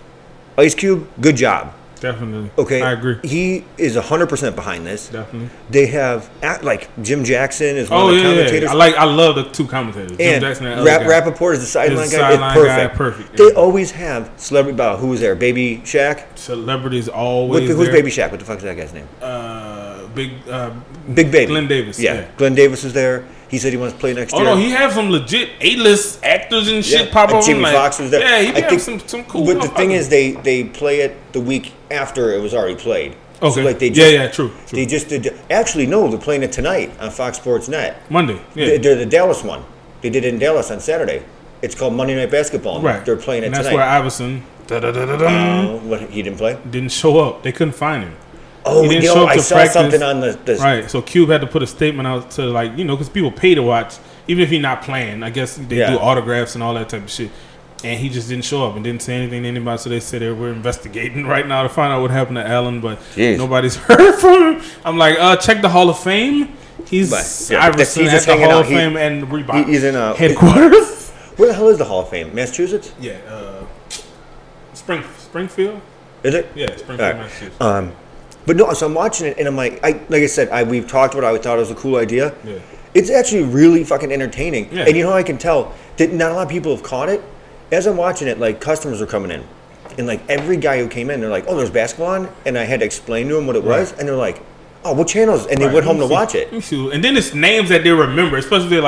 Ice Cube, good job. Definitely. Okay, I agree. He is a hundred percent behind this. Definitely. They have at, like Jim Jackson is one Oh of the yeah, commentators. yeah. I like. I love the two commentators. Jim And Jackson and the other Rap, guy. Rappaport is the sideline Is the guy. sideline It's guy, perfect. perfect, They yeah. always have celebrity. About who was there? Baby Shaq. Celebrities What, always. who's there. Baby Shaq? What the fuck is that guy's name? Uh, big. Uh, Big Baby. Glenn Davis. Yeah. Yeah. Glenn Davis was there. He said he wants to play next Oh year. no, he have some legit A-list actors and shit Yeah. pop And up. Jimmy like, Fox was there. Yeah, he I have think- some some cool. But the thing motherfuckers. is, they they play it the week after it was already played. Okay. So like they Yeah, just, yeah, true, true. They just did. Actually, no, they're playing it tonight on Fox Sports Net. Monday. Yeah. They- They're the Dallas one. They did it in Dallas on Saturday. It's called Monday Night Basketball. and Right. They're playing it and that's tonight. where Iverson da-da-da-da-dum, Uh, what, he didn't play. didn't show up. They couldn't find him. Oh, He didn't you show know, up I to saw practice. something on the. the Right. So Cube had to put a statement out to like you know because people pay to watch even if he's not playing. I guess they Yeah. do autographs and all that type of shit. And he just didn't show up and didn't say anything to anybody. So they said they were investigating right now to find out what happened to Allen, but Jeez. nobody's heard from him. I'm like, uh, check the Hall of Fame. He's But, yeah, but that's- Iverson he's at just the hanging Hall out. of He- Fame and Reebok he- he's in a- headquarters. Where the hell is the Hall of Fame? Massachusetts? Yeah, uh, Spring Springfield. Is it? Yeah, Springfield, All right. Massachusetts. Um, but no, so I'm watching it and I'm like, I like I said, I we've talked about. It, I thought it was a cool idea. Yeah. It's actually really fucking entertaining. Yeah. And you know how I can tell that not a lot of people have caught it. As I'm watching it, like customers are coming in, and like every guy who came in, they're like, "Oh, there's basketball on," and I had to explain to them what it was, Right. and they're like, "Oh, what channels?" And they Right, went home let to me watch see- it. let me see. And then it's names that they remember, especially like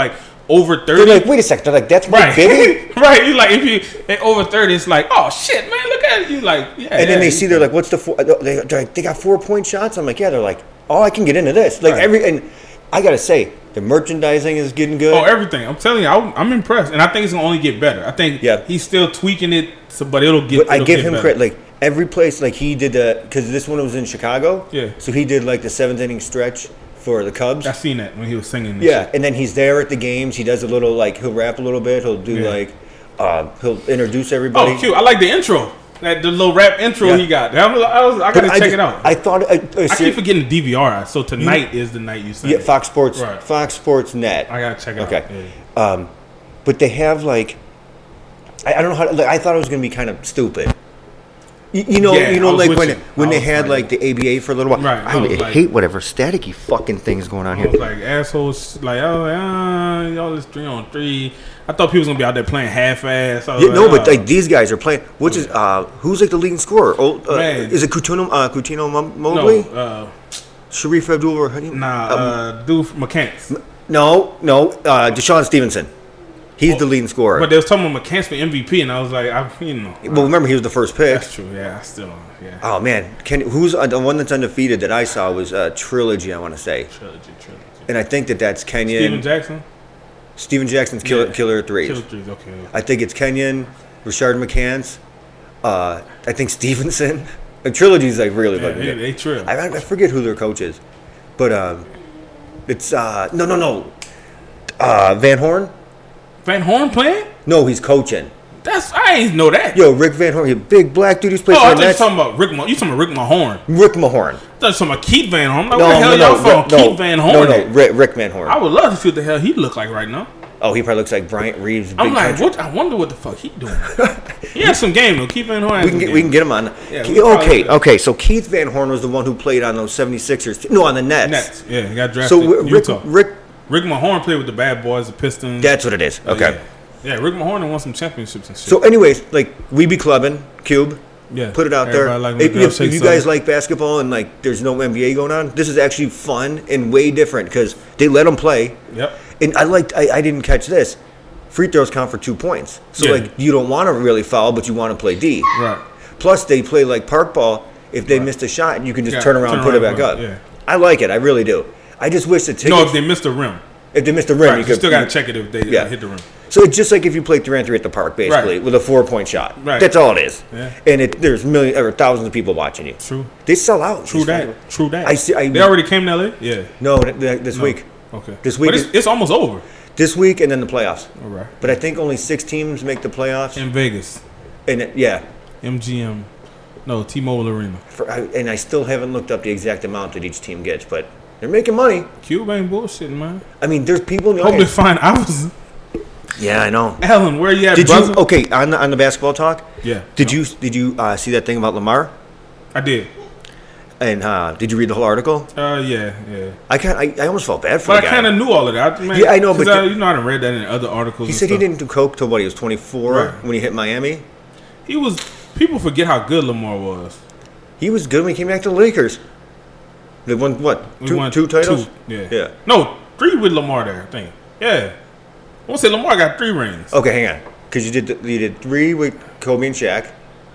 over thirty. They're like, wait a second. They're like, that's my right, baby. right. You like if you at over thirty, it's like, oh shit, man, look at it. You like, yeah. And then yeah, they see, they're like, what's the four? They, they're like, they got four point shots. I'm like, yeah. They're like, oh, I can get into this. Like Right. every, and I gotta say, the merchandising is getting good. Oh, everything. I'm telling you, I'm, I'm impressed, and I think it's gonna only get better. I think Yeah. he's still tweaking it, so, but it'll get. But I it'll give get him better. credit. Like every place, like he did the because this one was in Chicago. Yeah. So he did like the seventh inning stretch for the Cubs. I seen that when he was singing. This Yeah, shit. and then he's there at the games. He does a little like he'll rap a little bit. He'll do Yeah. like uh, he'll introduce everybody. Oh, cute. I like the intro. That the little rap intro Yeah. he got. That was, I was. I But gotta I check just- it out. I thought I, I, I see- keep forgetting the D V R. So tonight is the night you sing. yeah, Fox Sports, Right. Fox Sports Net. I gotta check it Okay. out. Yeah. Um, but they have like, I, I don't know how. To, like, I thought it was gonna be kind of stupid. You, you know, Yeah, you I know, was like with when you. when I they was had like- like the A B A for a little while. Right, I I, was like- hate whatever staticky fucking things going on I here. was like assholes. Like I was like, ah, y'all is three on three. I thought people was gonna be out there playing half ass. Yeah, no, but like these guys are playing. Which is uh, who's like the leading scorer? Oh, uh, Man. is it Coutinho? Uh, Coutinho Mo- no, Mobley? uh, Sharif Abdul? Rahim? nah, Um, uh, dude from mechanics. no, no. Uh, Deshaun Stevenson. He's the leading scorer. But they was talking about mechanics for M V P, and I was like, I, you know, well, remember he was the first pick. that's true. Yeah, I still, yeah. Oh man, Can, who's uh, the one that's undefeated that I saw was uh, Trilogy. I want to say, Trilogy, trilogy. and I think that that's Kenyon. Steven Jackson. Steven Jackson's killer, Yeah. killer threes. Killer threes. Okay. I think it's Kenyon, Richard McCants. Uh, I think Stevenson. And Trilogy's like really Yeah, fucking they, good. they trill. I, I forget who their coach is, but um, it's uh, no, no, no. Uh, Van Horn? Van Horn playing? No, he's coaching. That's I ain't know that. Yo, Rick Van Horn, he a big black dude. He's played oh, for I the thought you Nets. talking about Rick. Ma- you talking about Rick Mahorn? Rick Mahorn. I thought you talking about Keith Van Horn. I'm like, No, what the hell no, y'all no, from? Rick- no, Keith Van Horn. no, no, Rick, Rick Van Horn. I would love to see what the hell he look like right now. Oh, he probably looks like Bryant Reeves. Big I'm like, country. what? I wonder what the fuck he doing. He had some game though. Keith Van Horn. had We can some get game. we can get him on. Yeah, Ke- we probably okay, could. okay. So Keith Van Horn was the one who played on those seventy-sixers. te- No, on the Nets. Nets. Yeah, he got drafted. So Rick, Utah. Rick, Rick Mahorn played with the Bad Boys, the Pistons. that's what it is. Okay. Yeah, yeah Rick Mahorn won some championships and shit. So, anyways, like we be clubbing Cube. yeah, Put it out there. Everybody like when If, the girls if, say if you guys something. like basketball and like there's no N B A going on, this is actually fun and way different because they let them play. Yep. And I liked. I, I didn't catch this. Free throws count for two points. So Yeah. like you don't want to really foul, but you want to play D. Right. Plus they play like park ball. If they missed a shot, you can just Yeah, turn around, turn and put it around, back up. yeah. I like it. I really do. I just wish the tickets. No, if they missed the rim. if they missed the rim, Right, you you, could still got to check it if they Yeah. uh, hit the rim. So it's just like if you play three on three at the park, basically, Right. with a four point shot. Right. That's all it is. Yeah. And it, there's millions or thousands of people watching you. True. They sell out. True These that. fucking- True that. I see. I, they already came to L A? Yeah. no th- th- this No. week. Okay. This week But it's, is- it's almost over. This week and then the playoffs. All right. But I think only six teams make the playoffs. In Vegas. And it, yeah, M G M. No, T-Mobile Arena. for, I, and I still haven't looked up the exact amount that each team gets, but they're making money. Cube ain't bullshitting, man. I mean, there's people in the Hope they audience. find I was Yeah, I know. Alan, where you at, Did brother? you okay on the, on the basketball talk? Yeah. Did No. you did you uh, see that thing about Lamar? I did. And uh, did you read the whole article? Uh, yeah, yeah. I kind I, I almost felt bad for But the I guy. kind of knew all of that. I, man, Yeah, I know, 'cause but I, the- you know, I done read that in other articles. He and said he stuff. didn't do coke till what he was twenty-four Right. when he hit Miami. He was. People forget how good Lamar was. He was good when he came back to the Lakers. They won what? We Two, won two titles? Two, yeah. Yeah. No, three with Lamar there. I think. Yeah. I want to say Lamar got three rings. Okay, hang on. Because you did the- you did three with Kobe and Shaq,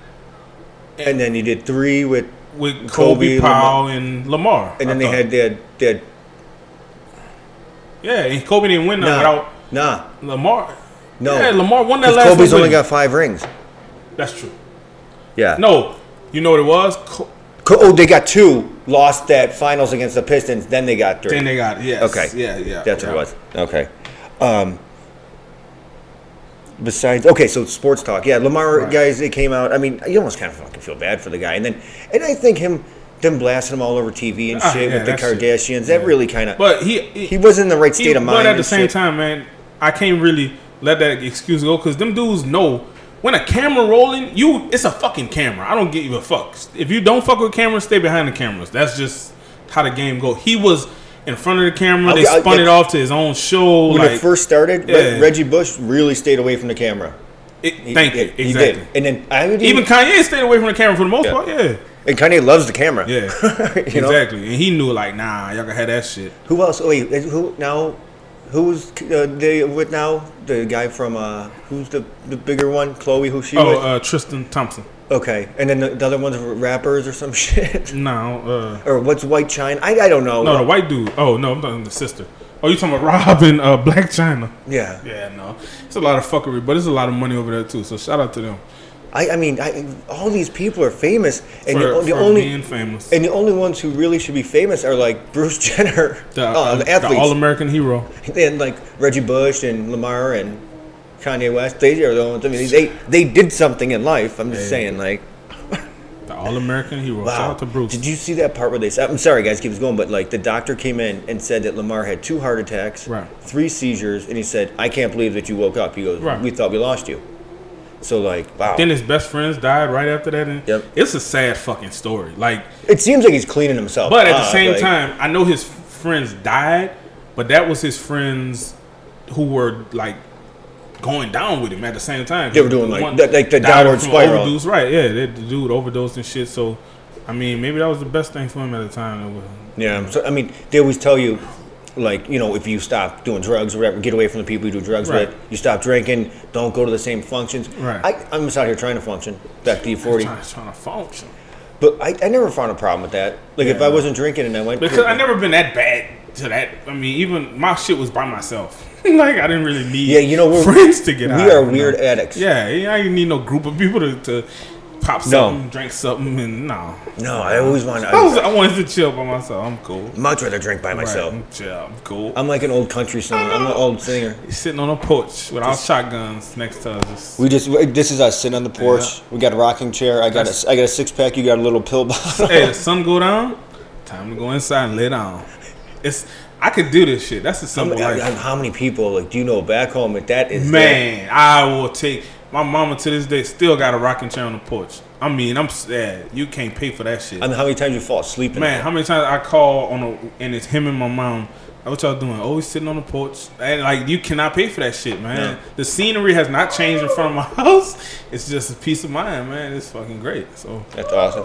and then you did three with, With Kobe, Kobe, Powell, and Lamar. and then I they thought. had they had, they had Yeah, and Kobe didn't win that nah, without nah, Lamar. no. Yeah, Lamar won that Because last Kobe's one only with him. got five rings. That's true. Yeah. No, you know what it was? Co- Co- oh, they got two. Lost that finals against the Pistons. Then they got three. then they got yes. Okay. Yeah, yeah. That's yeah. what it was. Okay. Um, besides, okay, so sports talk. Yeah, Lamar Right. guys, they came out. I mean, you almost kind of fucking feel bad for the guy, and then and I think him them blasting him all over T V and Ah, shit yeah, with the that shit. Kardashians. That Yeah. really kind of. But he he, He wasn't in the right state he- of mind. But at the and same shit. time, man, I can't really let that excuse go because them dudes know when a camera rolling, you it's a fucking camera. I don't give a fuck. If you don't fuck with cameras, stay behind the cameras. That's just how the game go. He was in front of the camera. They Okay, I- spun like- it off to his own show. when like, it first started, Re- Yeah. Reggie Bush really stayed away from the camera. it- He- thank he- you. he Exactly. did. And then I would Even Kanye stayed away from the camera for the most Yeah. part. Yeah. and Kanye loves the camera. Yeah. you know Exactly. And he knew like, nah, y'all can have that shit. who else? Oh, wait, who now? Who's uh, they with now? The guy from uh, who's the the bigger one? Chloe, who's she Oh, with? uh, Tristan Thompson. Okay, and then the, the other ones are rappers or some shit. No. Uh, or what's White China? I I don't know. no, the white dude. Oh no, I'm talking the sister. Oh, you talking about Rob and uh, Black China? Yeah. Yeah, no. It's a lot of fuckery, but it's a lot of money over there too. So shout out to them. I, I mean, I, all these people are famous, and For, the, the for only being famous. and the only ones who really should be famous are like Bruce Jenner, The, uh, uh, the the athletes, All-American hero. and like Reggie Bush and Lamar and Kanye West. They are the ones. I mean, they they did something in life. I'm just Yeah. saying, like, The All-American hero. wow. Shout out to Bruce. Did you see that part where they said? I'm sorry, guys, keep us going, but like the doctor came in and said that Lamar had two heart attacks, Right. three seizures, and he said, "I can't believe that you woke up." He goes, Right. "We thought we lost you." So like, wow. Then his best friends died right after that. And Yep. It's a sad fucking story. Like, It seems like he's cleaning himself. but at the up, same like- time, I know his friends died, but that was his friends who were like going down with him at the same time. They were doing, like, One the- like the died downward from spiral. Overdose, right? Yeah, they, the dude overdosed and shit. So, I mean, maybe that was the best thing for him at the time. Yeah, so I mean, they always tell you, like, you know, if you stop doing drugs or whatever, get away from the people you do drugs Right. with. You stop drinking, don't go to the same functions. Right. I, I'm just out here trying to function. Back to E forty. Trying, trying to function. But I, I never found a problem with that. Like, if Yeah. I wasn't drinking and I went... Because I never been that bad to that. I mean, even my shit was by myself. Like, I didn't really need Yeah, you know, we're, friends to get we high. are you know? weird addicts. Yeah, yeah, I didn't need no group of people to, to pop something, drink something, and no. No, I always want I, was, to... I wanted to chill by myself. I'm cool. much rather drink by myself. Right, I'm chill. I'm cool. I'm like an old country singer. I'm an old singer. Sitting on a porch with our shotguns next to us. Just, We just... This is us sitting on the porch. We got a rocking chair. I got a, I got a six-pack. You got a little pill bottle. hey, the sun go down, time to go inside and lay down. It's I could do this shit. That's the How simple many, life. how many people, like, do you know back home that that is... Man, I will take my mama to this day. Still got a rocking chair on the porch. I mean, I'm sad. You can't pay for that shit. I mean, how many times you fall asleep in Man, it? how many times I call on a and it's him and my mom. What y'all doing? Always sitting on the porch. And like, you cannot pay for that shit, man. No. The scenery has not changed in front of my house. It's just a peace of mind, man. It's fucking great. So That's awesome.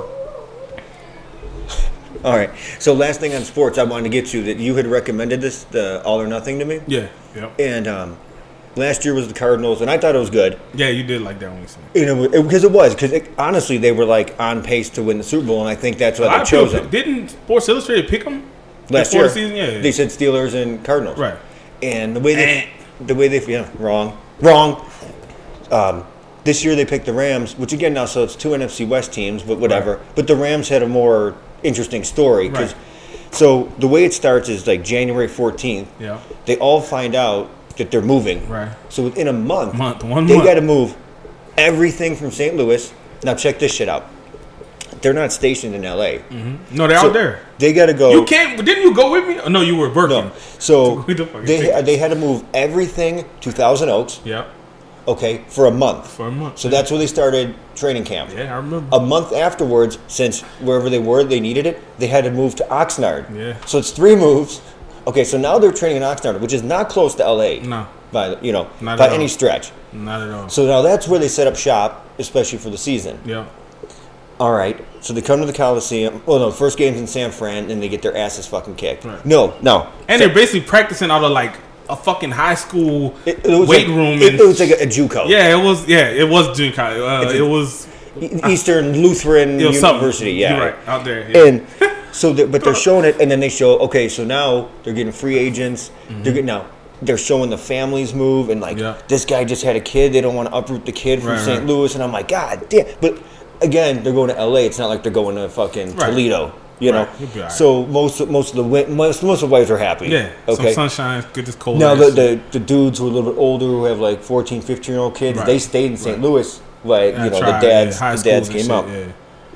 All right. So last thing on sports, I wanted to get to that you had recommended this, the All or Nothing, to me. yeah, yep. And um, last year was the Cardinals, and I thought it was good. Yeah, you did like that one. You said. You know, because it was because honestly they were like on pace to win the Super Bowl, and I think that's A why lot they of people chose them pick- Didn't Sports Illustrated pick them last before year. the season? Yeah, They said Steelers and Cardinals. right. And the way they, the way they, yeah, wrong, wrong. Um, this year they picked the Rams, which again now, so it's two N F C West teams, but whatever. Right. But the Rams had a more interesting story because, Right. so the way it starts is like January fourteenth. Yeah. They all find out that they're moving. Right. So within a month, Month, one they month. got to move everything from Saint Louis. Now check this shit out. They're not stationed in L A. No, they're So out there. They got to go. You can't. Didn't you go with me? Oh, no, you were working. No. So What the fuck is they this? they had to move everything to Thousand Oaks. Yep. Okay, for a month. For a month. So that's where they started training camp. Yeah, I remember. A month afterwards, since wherever they were, they needed it, they had to move to Oxnard. Yeah. So it's three moves. Okay, so now they're training in Oxnard, which is not close to L A. No. By you know, Not by at any all. stretch. Not at all. So now that's where they set up shop, especially for the season. Yeah. All right. So they come to the Coliseum. Well, no, first game's in San Fran, and they get their asses fucking kicked. Right. No, no. And So they're basically practicing out of like a fucking high school it, it was weight like, room. It, and, it was like a, a JUCO. yeah, it was. Yeah, it was junior college. Uh, It's a- it was. Eastern Lutheran It was something. University. Yeah. You're right out there. Yeah. And so, they're, but they're showing it, and then they show. Okay, so now they're getting free agents. They're getting now. They're showing the families move, and like Yeah. this guy just had a kid. They don't want to uproot the kid from Right, Saint right. Louis, and I'm like, God damn. But again, they're going to L A. It's not like they're going to fucking Right. Toledo. You Right. know. You'll be all right. So most most of the wi- most most of the wives are happy. Yeah. Okay. Some sunshine. Get this cold. Now ass the, shit. the the dudes who are a little bit older, who have like fourteen, fifteen year old kids, Right. they stayed in Saint Right. Louis. Like I you know, tried, the dads, yeah, high the dads schools came and up, shit,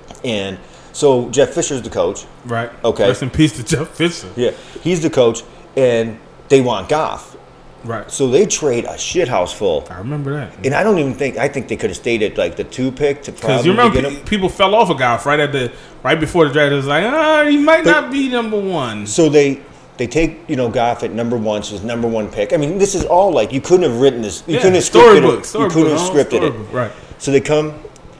and so Jeff Fisher's the coach. Yeah. Right. Okay. Rest in peace to Jeff Fisher. Yeah, he's the coach, and they want Goff, Right. so they trade a shithouse full. I remember that. And I don't even think I think they could have stayed at like the two pick to Because probably you remember get pe- him. people fell off of Goff right at the right before the draft. It was like, ah, he might not be number one. So they they take you know Goff at number one, so his number one pick. I mean, this is all like you couldn't have written this. You Yeah, couldn't have scripted storybook, it. storybook, You couldn't have oh, scripted storybook, it. right. So they come,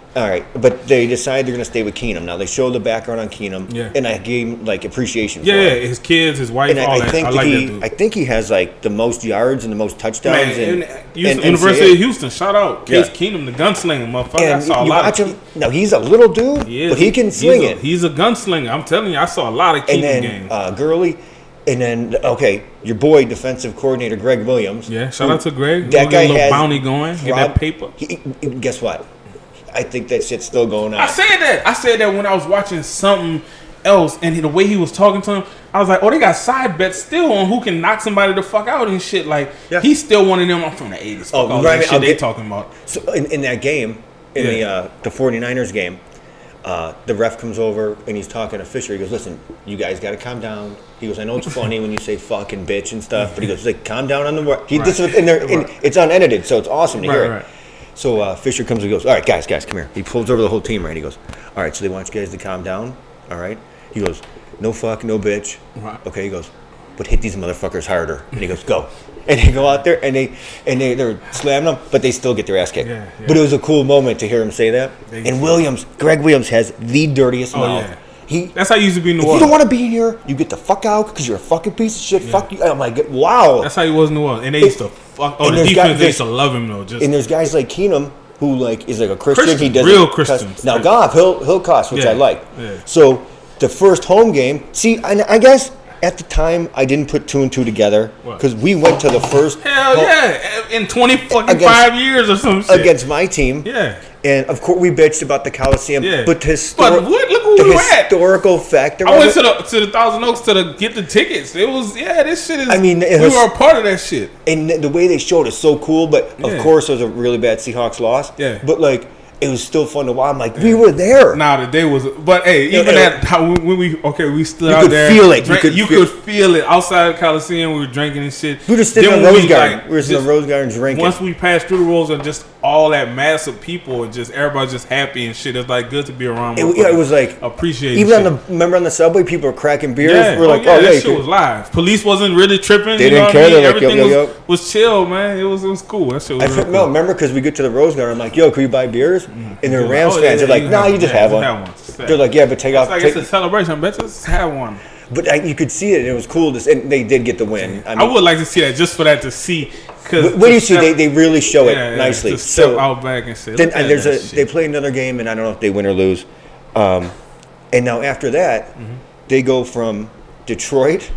All right, but they decide they're going to stay with Keenum. Now they show the background on Keenum, Yeah. and I gave him like appreciation. Yeah, for yeah, it. his kids, his wife, And all I, I that. think I that like he, that dude. I think he has like the most yards and the most touchdowns. Man, in, and Houston, in University N C A A. of Houston, shout out Case Yeah. Keenum, the gunslinger, motherfucker. I And saw a you lot watch of him. Now he's a little dude, He is. but he can swing he's a, it. He's a gunslinger. I'm telling you, I saw a lot of And Keenum then games. uh, Gurley, and then okay, your boy defensive coordinator Greg Williams. Yeah, shout who- out to Greg. That We'll guy get a little has bounty going. Get Rob- that paper. He, he- guess what? I think that shit's still going on. I said that. I said that when I was watching something else, and the way he was talking to him, I was like, "Oh, they got side bets still on who can knock somebody the fuck out and shit." Like Yeah. he's still one of them. I'm from the eighties. Oh, Fuck all right, that shit I'll they get- talking about. So in, in that game, in Yeah. the uh, the 49ers game, uh, the ref comes over and he's talking to Fisher. He goes, "Listen, you guys got to calm down." He goes, "I know it's funny when you say fuck and bitch and stuff, but he goes, like, calm down on the word." He, this Right. is, and they're, and Right. it's unedited, so it's awesome to Right, hear right. it. So uh, Fisher comes and goes, "All right, guys, guys, come here." He pulls over the whole team, right? He goes, "All right, so they want you guys to calm down, all right?" He goes, "No fuck, no bitch." Right. Okay, he goes, "But hit these motherfuckers harder." And he goes, "Go." And they go out there and they and they they're slamming them, but they still get their ass kicked. Yeah, yeah. But it was a cool moment to hear him say that. They- and Williams, Greg Williams, has the dirtiest Oh, mouth. yeah. He. That's how you used to be in the If you world. don't want to be in here, you get the fuck out because you're a fucking piece of shit. Fuck you. I'm like, wow. That's how he was in the world, and they used to fuck. Oh, and the there's defense guys- they used to love him though. Just And there's guys like Keenum who like is like a Christian. Christian, he doesn't real cuss. Christians. Now Goff, he'll he'll cuss, which Yeah, I like. yeah. So the first home game, see, and I guess at the time I didn't put two and two together What? because we went to the first hell home- yeah, in twenty fucking Against- five years or some shit. against my team. Yeah. And of course we bitched about the Coliseum, Yeah. but the, But histor- what- look who the we were at. historical factor. I of went it- to the to the Thousand Oaks to the, get the tickets. It was yeah, this shit is. I mean, it we was- were a part of that shit. and the way they showed is so cool. But of Yeah. course, it was a really bad Seahawks loss. Yeah. But like, it was still fun to watch. I'm like, we were there. Nah, the day was. But hey, even Yeah, at how when we okay, we stood You out could there. feel it. You drank- could you feel- could feel it outside the Coliseum. We were drinking and shit. We were just sitting Then in when Rose we, Garden. like, we were sitting in just- Rose Garden drinking. Once we passed through the roads and just all that mass of people and just everybody just happy and shit. It's like good to be around. It, yeah, it was like appreciate even on shit. the remember on the subway, people were cracking beers. Yeah, we were like, oh yeah, oh yeah, that you shit could- was live. Police wasn't really tripping. They you didn't know what care. I mean? They're like, yo, Everything yo, was, yo. was chill, man. It was it was cool. That shit was I real feel, cool. no, remember because we get to the Rose Garden. I'm like, yo, can we buy beers? And they're Yeah, Rams oh, fans. yeah, They're like, you nah, have- you just yeah, have just one. have one. They're like, yeah, but take It's off. like take, it's a celebration. Bitch, just have one. but I, you could see it. And it was cool. To, and they did get the win. I I, mean, would like to see that just for that to see. Cause what, what do you to see? step- They, they really show it yeah, yeah, nicely. To step So out back and say, then look and at there's that a shit. they play another game, and I don't know if they win or lose. Um, and now after that, Mm-hmm. they go from Detroit,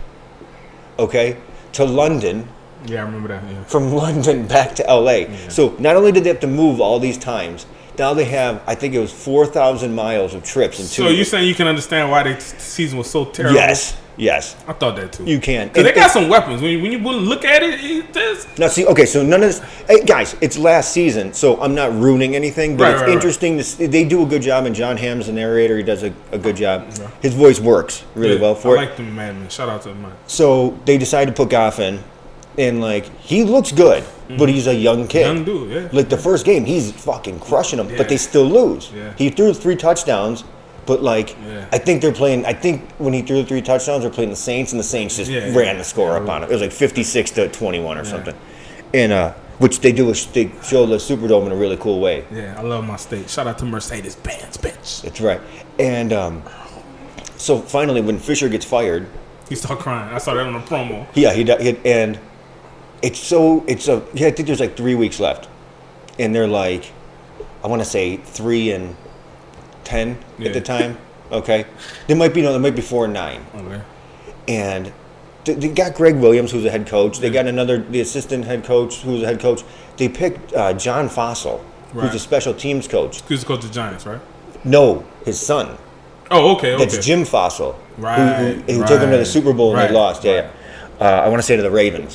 okay, to London. Yeah, I remember that. Yeah. From London back to L A. So not only did they have to move all these times, now they have, I think it was four thousand miles of trips. In two So you saying you can understand why the t- season was so terrible? Yes, yes, I thought that too. you can. Because they And- got some weapons. When you, when you look at it, it there's- Now see, okay, so none of this, hey, guys, it's last season, so I'm not ruining anything, but Right, it's right, right. interesting to see, they do a good job, and John Hamm's the narrator, he does a, a good job. His voice works really yeah, well for I it. like them madmen. Shout out to them, man. So they decided to put Goff in, and like, he looks good, but he's a young kid. Young dude, yeah. Like the first game, he's fucking crushing them, Yeah. but they still lose. Yeah. He threw three touchdowns, but like, Yeah. I think they're playing, I think when he threw the three touchdowns, they're playing the Saints, and the Saints just Yeah, ran yeah. the score Yeah, up on it. It was like fifty-six to twenty-one or something. And, uh, which they do, a, they show the Superdome in a really cool way. Yeah, I love my state. Shout out to Mercedes Benz, bitch. That's right. And um, so finally, when Fisher gets fired, He started crying. I saw that on the promo. yeah, he, he and it's so it's a yeah, I think there's like three weeks left, and they're like, I want to say three and ten Yeah. at the time. Okay, there might be no, there might be four and nine, Okay. and they, they got Greg Williams, who's a head coach. They got another, the assistant head coach, who's a head coach. They picked uh, John Fossil, Right. who's a special teams coach. He's the coach of the Giants, right? No, his son. Oh, okay, okay. That's Jim Fossil, who- Right, who, who took them to the right, Super Bowl and right, they lost. Yeah, right. yeah. Uh, I want to say to the Ravens.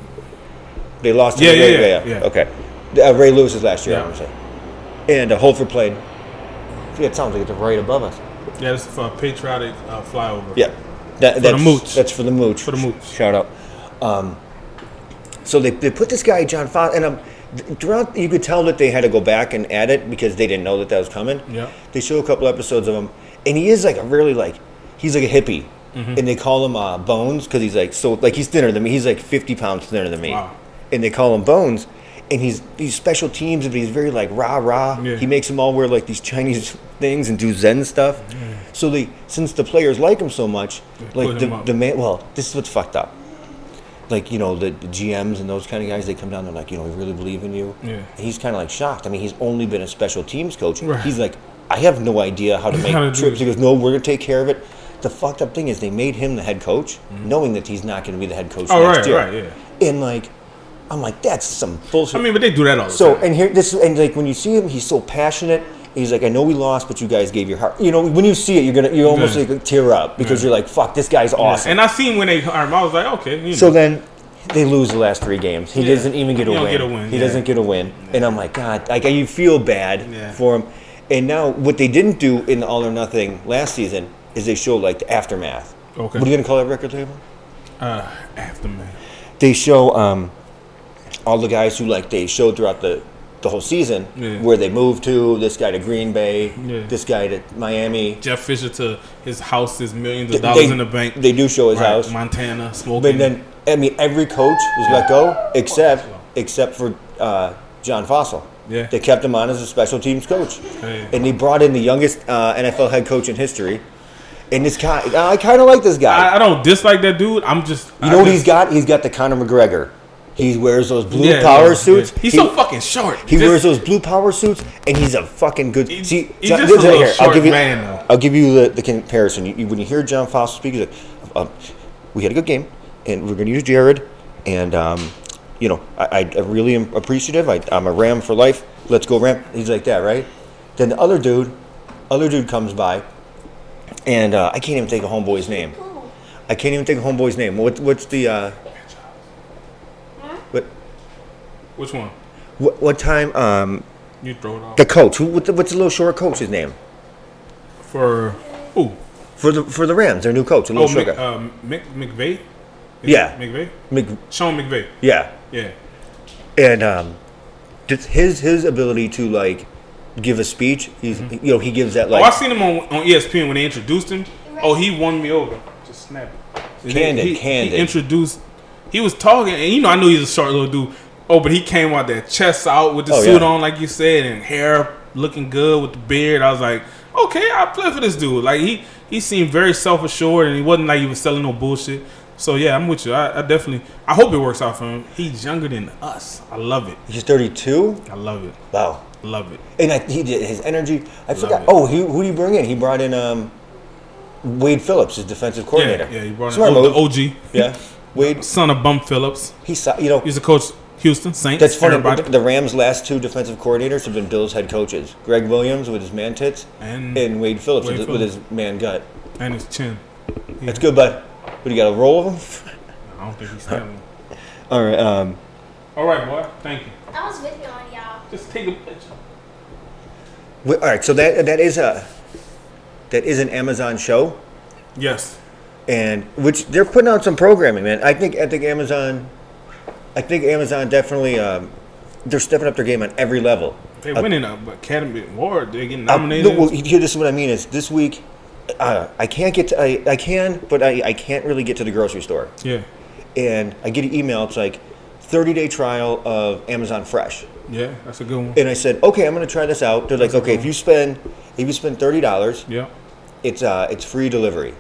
They lost to Yeah, the yeah, Ravens. yeah, yeah. Okay. Uh, Ray Lewis's last year, I Yeah. want to say. And uh, Holford played. See, it sounds like it's right above us. Yeah, this is for a patriotic uh, flyover. Yeah. That, the that's, Mooch. That's for the Mooch. For the Mooch. Shout out. Um, so they, they put this guy, John Fossil, and um, th- throughout, you could tell that they had to go back and add it because they didn't know that that was coming. Yeah. They show a couple episodes of him, and he is like a really like, he's like a hippie. Mm-hmm. And they call him uh, Bones because he's like, so like he's thinner than me. He's like fifty pounds thinner than me. Wow. And they call him Bones. and he's he's special teams, but he's very like rah rah. Yeah. He makes them all wear like these Chinese things and do Zen stuff. Yeah. So they, since the players like him so much, They like put the him up. the man. Well, this is what's fucked up. Like, you know, the, the G Ms and those kind of guys, they come down, they're like, you know, we really believe in you. Yeah. And he's kind of like shocked. I mean, he's only been a special teams coach. Right. He's like, I have no idea how to make How to do trips. it. He goes, no, we're going to take care of it. The fucked up thing is they made him the head coach, knowing that he's not going to be the head coach Oh, next right, year. right, yeah. And like, I'm like, that's some bullshit. I mean, but they do that all the So, time. and here, this, and like when you see him, he's so passionate. He's like, I know we lost, but you guys gave your heart. You know, when you see it, you're gonna, you almost Yeah. like tear up because Yeah. you're like, fuck, this guy's awesome. And I seen when they hired him, I was like, okay. You know. So then they lose the last three games. He Yeah. doesn't even get a He don't win. get a win, He yeah. doesn't get a win. And I'm like, God, like you feel bad Yeah. for him. And now what they didn't do in the All or Nothing last season is they show like the aftermath. Okay. What are you gonna call that record label? uh, aftermath. They show um, all the guys who like they showed throughout the the whole season Yeah. where they moved to. This guy to Green Bay. Yeah. This guy to Miami. Jeff Fisher to his house, his millions They- of dollars they- in the bank. They do show his Right, house. Montana, smoking. But then, I mean, every coach was let go except except for uh, John Fossil. Yeah. They kept him on as a special teams coach. Hey. And they brought in the youngest uh, N F L head coach in history. And this guy, I kind of like this guy. I, I don't dislike that dude. I'm just. you I know what just- he's got? He's got the Conor McGregor. He wears those blue Yeah, power yeah, suits. yeah. He's He- so fucking short. He Just- wears those blue power suits, and he's a fucking good. He's- see, he's John- just a this- little here, I'll short give you, man, though. I'll give you the, the comparison. You, you- when you hear John Fossil speak, he's like, um, "We had a good game, and we're going to use Jared, and um, you know, I, I really am appreciative. I, I'm a Ram for life. Let's go Ram." He's like that, right? Then the other dude, other dude comes by, and uh, I can't even think of homeboy's name. I can't even think of homeboy's name. What, what's the uh, what? Which one? What, what time? Um, You throw it off. the coach. Who, what's, the, what's the little short coach's name For. Ooh. for the for the Rams? Their new coach, a Oh, little Mc, short guy. um, Mc, McVay? Is Yeah. it McVay? Mc- Sean McVay. yeah, Yeah. and um, just his his ability to like give a speech. He's you know he gives that Oh, I like seen him on, on E S P N when they introduced him. Oh, he won me over. Just snap it. Candid, he, candid. He introduced. He was talking, and you know, I knew he's a short little dude. Oh, but he came out there, chest out with the Oh, suit yeah. on, like you said, and hair looking good with the beard. I was like, okay, I'll play for this dude. Like he, he seemed very self assured, and he wasn't like he was selling no bullshit. So yeah, I'm with you. I, I definitely. I hope it works out for him. He's younger than us. I love it. he's thirty-two. I love it. Wow, I love it. and I, he did his energy. I forgot. it. Oh, he, who did he bring in? He brought in um, Wade Phillips, his defensive coordinator. Yeah, yeah. He brought in Smart o, the move. O G. Yeah, Wade. Son of Bum Phillips. He saw you know. He's a coach. Houston Saints. That's funny. Everybody. The, the Rams' last two defensive coordinators have been Bills head coaches: Greg Williams with his man tits, And and Wade Phillips Wade with, with Phillips. his man gut. And his chin. That's good, bud. What do you got? A roll of them? I don't think he's standing. All right. Um, All right, boy. Thank you. I was with you on y'all. Just take a picture. wh- all right. So that that is a that is an Amazon show, Yes. and which they're putting out some programming, man. I think I think Amazon, I think Amazon definitely um, they're stepping up their game on every level. They're Uh, winning an Academy Award. They're getting Uh, nominated. no, well, here, this is what I mean. Is this week, uh, I can't get to. I, I can, but I, I can't really get to the grocery store. yeah. And I get an email. It's like thirty day trial of Amazon Fresh. Yeah, that's a good one. And I said, okay, I'm going to try this out. They're like, okay, if you spend if you spend thirty dollars, Yeah. it's uh it's free delivery.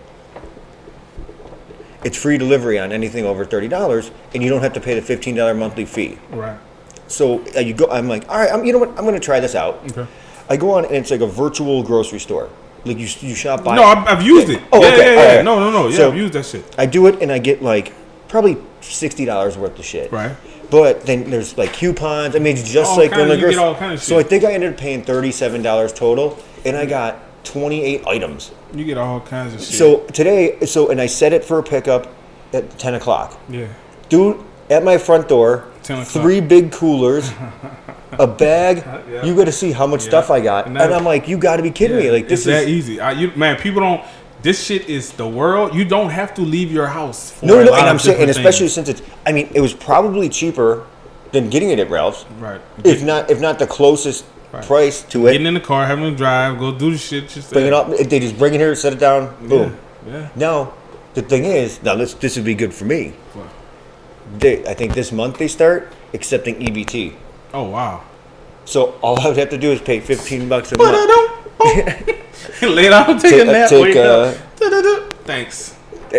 It's free delivery on anything over thirty dollars, and you don't have to pay the fifteen dollar monthly fee. Right. So uh, you go. I'm like, all right, I'm, you know what? I'm going to try this out. Okay. I go on, and it's like a virtual grocery store. Like you you shop by. No, I've, I've used it. Oh, yeah, okay, yeah, yeah. all right. No, no, no. Yeah, So- I've used that shit. I do it, and I get like probably sixty dollars worth of shit. Right. But then there's like coupons. I mean, it's just All like kinda- going to you grocery. get all kind of So I shit. think I ended up paying thirty-seven dollars total, and I got twenty-eight items. You get all kinds of shit. So today, so and I set it for a pickup at ten o'clock. yeah. Dude, at my front door, ten o'clock. three big coolers, a bag. Yeah. You got to see how much Yeah. stuff I got, And and, that- I'm like, you got to be kidding me! Yeah, Like this it's that is easy. I, you, man, people don't. This shit is the world. You don't have to leave your house. For no, a no, lot and of I'm saying, and different especially things. since it's. I mean, it was probably cheaper than getting it at Ralph's, right. if not, if not the closest Right. price to it. Getting in the car, having to drive, go do the shit. Just Bring it up. They just bring it here, set it down, boom. Yeah. Now, the thing is, now this this would be good for me. What? They, I think this month they start accepting E B T. Oh wow. So all I would have to do is pay fifteen bucks a month. Lay down, take a nap, take, wake uh, up. Thanks.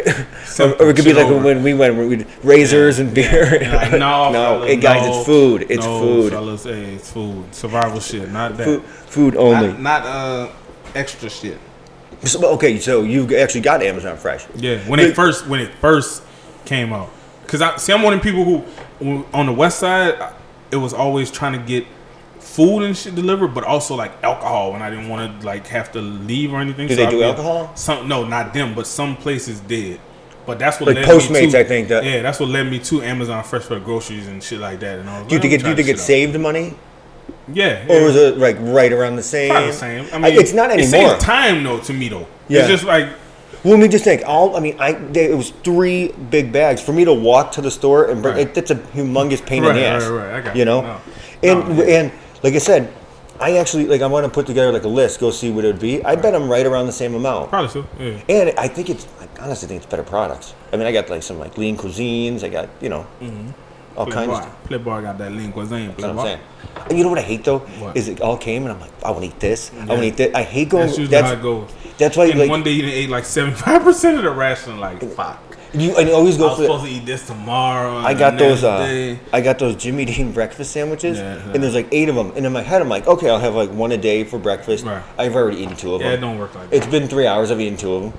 Or, or it could be like when we went, we razors and beer. Yeah, like, no, no, fellas, hey guys, no, it's food. It's no, food. Fellas, hey, it's food. Survival shit, not that. Food, food only. Not, not uh extra shit. So, okay, so you actually got Amazon Fresh. Yeah, when it first when it first came out, because I see I'm one of the people who, who on the west side, it was always trying to get food and shit delivered, but also like alcohol when I didn't want to like have to leave or anything. Do so they I'd do be- alcohol? Some no, not them, but some places did. But that's what Like led Postmates, me to, I think that- yeah, that's what led me to Amazon Fresh for groceries and shit like that. And I was Do you like, think let it, me do you try think this it shit saved money? out. Yeah, Or yeah. was it like right around the same? Probably the same. I I- mean, it's not It anymore. saves time though to me though. Yeah. It's just like Well, let me just think. All I mean, I they, it was three big bags for me to walk to the store and bring. Right. It, that's a humongous pain in Right, the ass. right, right. I got you you. know, No. and No, yeah. and like I said, I actually like I want to put together like a list, go see what it would be. I bet I'm right around the same amount. probably so. Yeah. And I think it's, I honestly think it's better products. I mean, I got like some like lean cuisines. I got, you know, all kinds of Playboy, stuff. Playboy got that lean cuisine. That's what I'm Playboy. saying. And you know what I hate though? What? Is it all came and I'm like, I want to eat this. I want to eat that. I hate going. That's usually That's, how it goes. that's why And like one day you done ate like seventy-five percent of the ration. Like, fuck. you and you always I go was for. supposed to eat this tomorrow. I and got the those. next Uh, day. I got those Jimmy Dean breakfast sandwiches, Yeah, yeah. and there's like eight of them. And in my head, I'm like, okay, I'll have like one a day for breakfast. Right. I've already eaten two of Yeah, them. it don't work like It's that. been three hours. I've eaten two of them.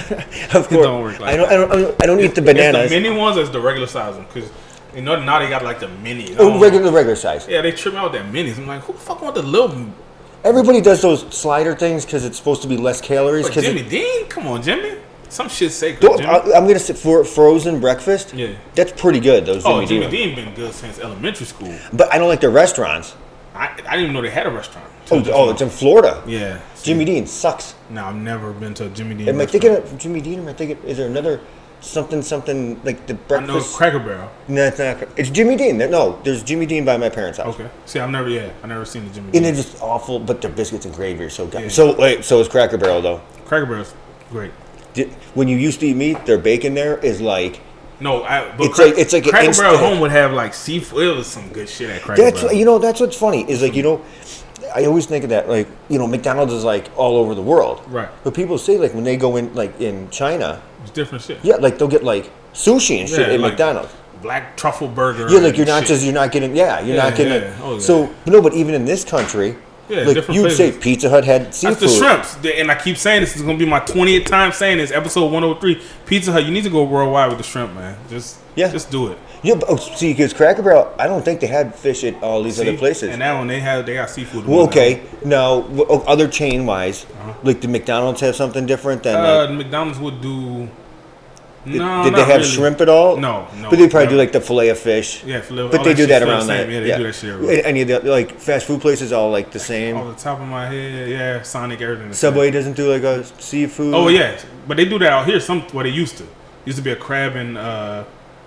Of course, It don't work like I don't. that. I don't. I don't, I don't eat the It's bananas. the mini ones, or it's the regular size one? Because you know now they got like the minis. I Oh, don't- regular, regular size. Yeah, they trip me out with that minis. I'm like, who the fuck want the little? Everybody does those slider things because it's supposed to be less calories. But Because Jimmy Dean, come on, Jimmy. Some shit sacred. Don't- Jimmy. I- I'm gonna say for frozen breakfast. Yeah. that's pretty good. Those Jimmy, oh, Jimmy Dean. Dean been good since elementary school. But I don't like their restaurants. I, I didn't even know they had a restaurant. Oh, oh, it's in Florida. yeah. Jimmy Dean sucks. No, I've never been to a Jimmy Dean. Am I restaurant. thinking of Jimmy Dean? Or am I thinking? Is there another something something like the I know breakfast? Cracker Barrel. No, it's not. It's Jimmy Dean. There- No, there's Jimmy Dean by my parents' house. Okay. See, I've never, yeah, I never seen the Jimmy And Dean. they're just awful, but their biscuits and gravy are so good. Yeah. So wait, so is Cracker Barrel though. Cracker Barrel's great. Did, when you used to eat meat, their bacon there is like No, I, but It's Crack- like- it's like an Cracker instant- Barrel home would have like seafood. It was some good shit at Cracker that's Barrel. you know that's what's funny is like you know I always think of that like you know McDonald's is like all over the world. Right. But people say like when they go in like in China, It's different shit. yeah, like they'll get like sushi and shit Yeah, at like McDonald's. Black truffle burger. Yeah, like and you're not shit. just you're not getting yeah you're Yeah, not getting yeah. it. Oh, yeah. So no, but even in this country, Yeah, like different you would say places. Pizza Hut had seafood. That's the shrimps. And I keep saying this is going to be my twentieth time saying this. Episode one oh three. Pizza Hut, you need to go worldwide with the shrimp, man. Just Yeah. just do it. Yeah, but, oh, see, because Cracker Barrel, I don't think they had fish at all these See? other places. And that one, they have they got seafood. Well, okay. Now, w- oh, other chain wise, like did McDonald's have something different than? Uh, like, McDonald's would do. did, No, did they not have really. shrimp at all? No, no. But they probably no. do like the fillet of fish. Yeah, filet- But all they that do shit that feel the around same. that. Yeah, they do that shit everywhere. A- Any of the like fast food places all like the same. Off the top of my head, yeah, Sonic, everything. the Subway same. doesn't do like a seafood. Oh yeah, but they do that out here. Some what they used to used to be a crab and uh,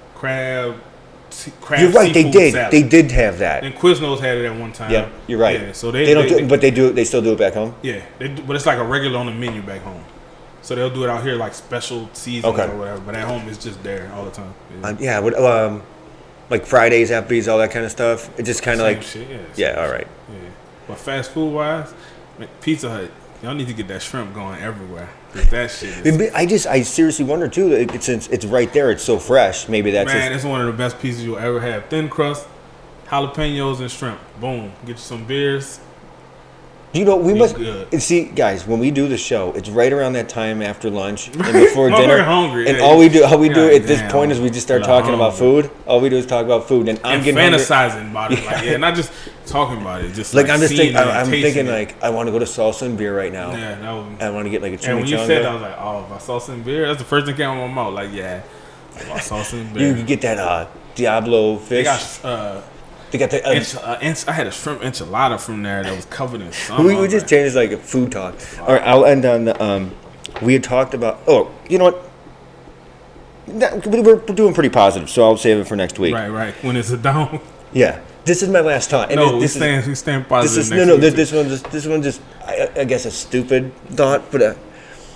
crab. se- crab You're right. They seafood did. salad. They did have that. And Quiznos had it at one time. Yeah, you're right. Yeah, so they, they don't they- do, but they do. They still do it back home. yeah, they do, but it's like a regular on the menu back home. So they'll do it out here like special seasons Okay. or whatever. But at home it's just there all the time. Yeah. Uh, yeah. What, um, like Fridays, Applebee's, all that kind of stuff. It just kind of Same like. shit, yeah. Yeah. All right. Yeah. But fast food wise, man, Pizza Hut, y'all need to get that shrimp going everywhere. 'Cause that shit is, I just, I seriously wonder too. That it's, it's it's right there. It's so fresh. Maybe that's man, just, it's one of the best pizzas you'll ever have. Thin crust, jalapenos, and shrimp. Boom. Get you some beers. you know we Be must good. and see guys when we do the show. It's right around that time after lunch and before Motherfucker dinner. hungry, and yeah. all we do, all we do God at this damn. point is we just start Like talking about hungry. food. All we do is talk about food, and I'm And getting hungry. fantasizing about it. Like, yeah, not just talking about it. Just Like like, I'm just seeing thinking, it, I'm tasting thinking it. like I want to go to salsa and beer right now. Yeah, that was, I want to get like a and when you chimichanga. said that, I was like, oh, if I saw some beer, that's the first thing that came out of my mouth. Like, yeah, if I saw some beer. You could get that uh, Diablo They fish. got uh, They got the. Uh, ench- uh, ench- I had a shrimp enchilada from there that was covered in some. we I we was just like, changed like a food talk. All right, I'll end on the. Um, we had talked about. Oh, you know what? That, we we're doing pretty positive, so I'll save it for next week. right, right. When it's a down. Yeah, this is my last thought. And no, this, we this stand, is, we stand this positive. is no, next no. week, This, too. this one just, this one just, I, I guess a stupid thought, but uh,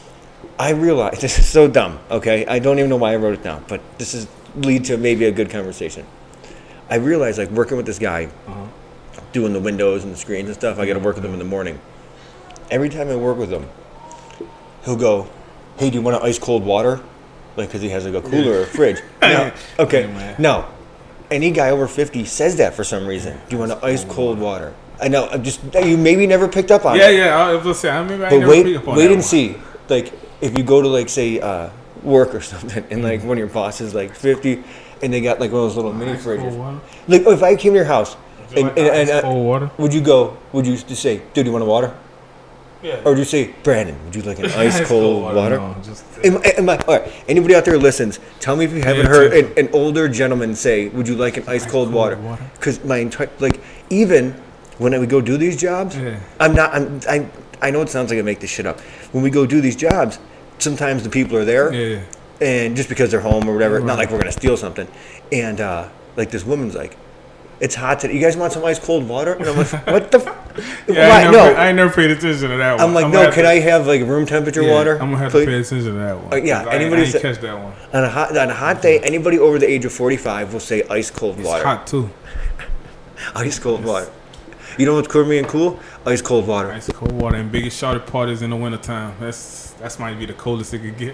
I realize this is so dumb. Okay, I don't even know why I wrote it down, but this is lead to maybe a good conversation. I realize, like working with this guy, Uh-huh. doing the windows and the screens and stuff. I got to work with him in the morning. Every time I work with him, he'll go, "Hey, do you want an ice cold water?" Like, because he has like a cooler or a fridge. No, okay, Yeah, no. Any guy over fifty says that for some reason. Do you want an ice cold water? I know. I'm just you maybe never picked up on Yeah, it. yeah. I was gonna say. I remember. I But never wait, picked up on wait that and one. see. Like, if you go to like say uh, work or something, and like one of your bosses like fifty, and they got like one of those little mini Ice cold fridges. water? Like, if I came to your house, and, like and, ice and uh, cold water? would you go? Would you just say, "Dude, you want a water?" Yeah. Or would you say, "Brandon, would you like an ice cold water?" No, just, Am, am I, all right. Anybody out there listens, tell me if you haven't Yeah, heard too. an, an older gentleman say, "Would you like an ice, cold, cold water?" water. Because my entire like even when I would go do these jobs, Yeah. I'm not. I'm. I. I know it sounds like I make this shit up. When we go do these jobs, sometimes the people are there, yeah. and just because they're home or whatever, not Right. like we're gonna steal something. And uh, like this woman's like, "It's hot today. You guys want some ice cold water?" And I'm like, "What the? F- Yeah, why? I, ain't No." never, I ain't never paid attention to that one. I'm like, gonna "No. have Can to- I have like room temperature yeah, water?" I'm gonna have please?" to pay attention to that one. Uh, yeah, 'cause I, anybody I ain't sa- catch that one. On a hot on a hot day, anybody over the age of forty-five will say ice cold It's water. hot too. Ice cold water. You know what's cool me and cool? Ice cold water. Ice cold water and biggest shawty parties in the wintertime. That's that's might be the coldest it could get.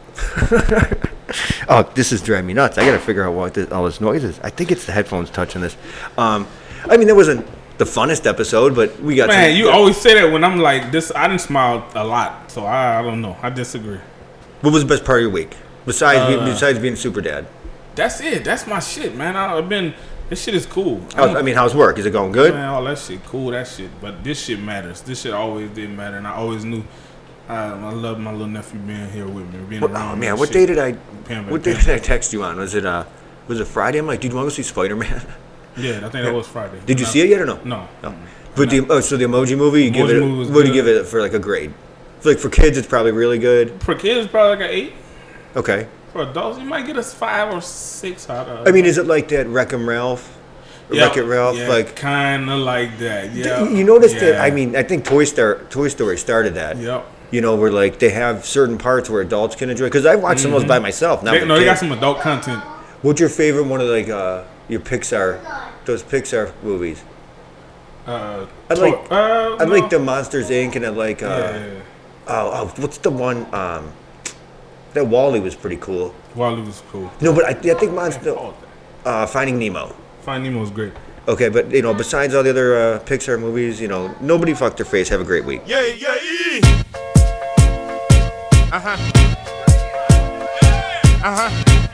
Oh, this is driving me nuts. I gotta figure out what this, all this noise is. I think it's the headphones touching this. Um, I mean, that wasn't the funnest episode, but we got. Man, some, you always say that when I'm like this. I didn't smile a lot, so I, I don't know. I disagree. What was the best part of your week besides being, Uh, besides being super dad? That's it. That's my shit, man. I, I've been. This shit is cool. How's, I mean, how's work? Is it going good? Man, all that shit cool. That shit, but this shit matters. This shit always did matter, and I always knew. I, I love my little nephew being here with me, being What, around. oh me man, and what shit. day did I? Pam, What Pam, day did I text you on? Was it uh? Was it Friday? I'm like, dude, you want to go see Spider Man? Yeah, I think that was Friday. Did you No. see it yet or no? No. No. But the oh, so the Emoji Movie, you give Emoji it. Movie was What do you good. give it for like a grade? For, like for kids, it's probably really good. For kids, probably like an eight. Okay. For adults, you might get us five or six out of. I mean, is it like that Wreck-Em Ralph? Yep. Wreck-It Ralph? Yeah, Like, kind of like that. Yeah. you noticed that? Yeah. I mean, I think Toy Star, Toy Story started that. Yep. You know, where like they have certain parts where adults can enjoy. Because I watched some of those by myself. Not They, with no, they got kids. some adult content. What's your favorite one of like uh, your Pixar, those Pixar movies? Uh, I'd to- like, uh, I'd no. like the Monsters Incorporated and I like, uh, Yeah, yeah, yeah. oh, oh, what's the one? Um, that Wall-E was pretty cool. Wally was cool. No, but I, I think Monster, Oh, uh, Finding Nemo. Finding Nemo was great. Okay, but you know, besides all the other uh, Pixar movies, you know, nobody fucked their face. Have a great week. Yeah, yeah, yeah. Uh-huh. Uh-huh.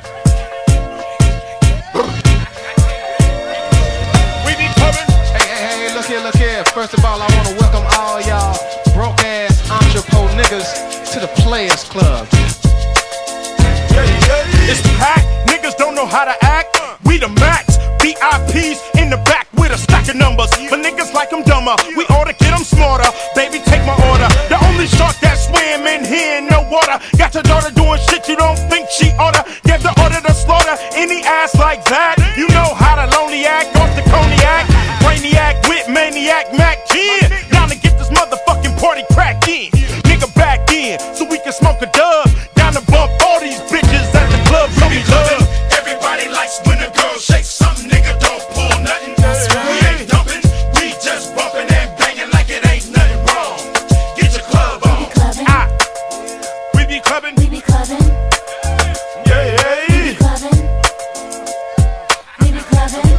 We be coming. Hey, hey, hey, look here, look here. First of all, I want to welcome all y'all broke-ass entrepreneur niggas to the Players Club. Yeah, yeah, yeah. It's packed. Niggas don't know how to act. We the max. V I Ps in the back with a stack of numbers. But niggas like them dumber. We oughta get them smarter. Baby, take my order. The only shark that swim in here in no water. Got your daughter doing shit you don't think she oughta. Give the order to slaughter any ass like that. You know how to lonely act off the cognac. Brainiac with maniac Mac ten. Down to get this motherfucking party cracked in. Nigga back in so we can smoke a dub. Down to bump all these bitches at the club. Show me love. Everybody likes when a girl shakes something. Nigga don't pull nothing. We ain't dumping. We just bumping and banging like it ain't nothing wrong. Get your club on. Ah. We be clubbing. We be clubbing. Yeah, yeah, We be clubbing. We be clubbing.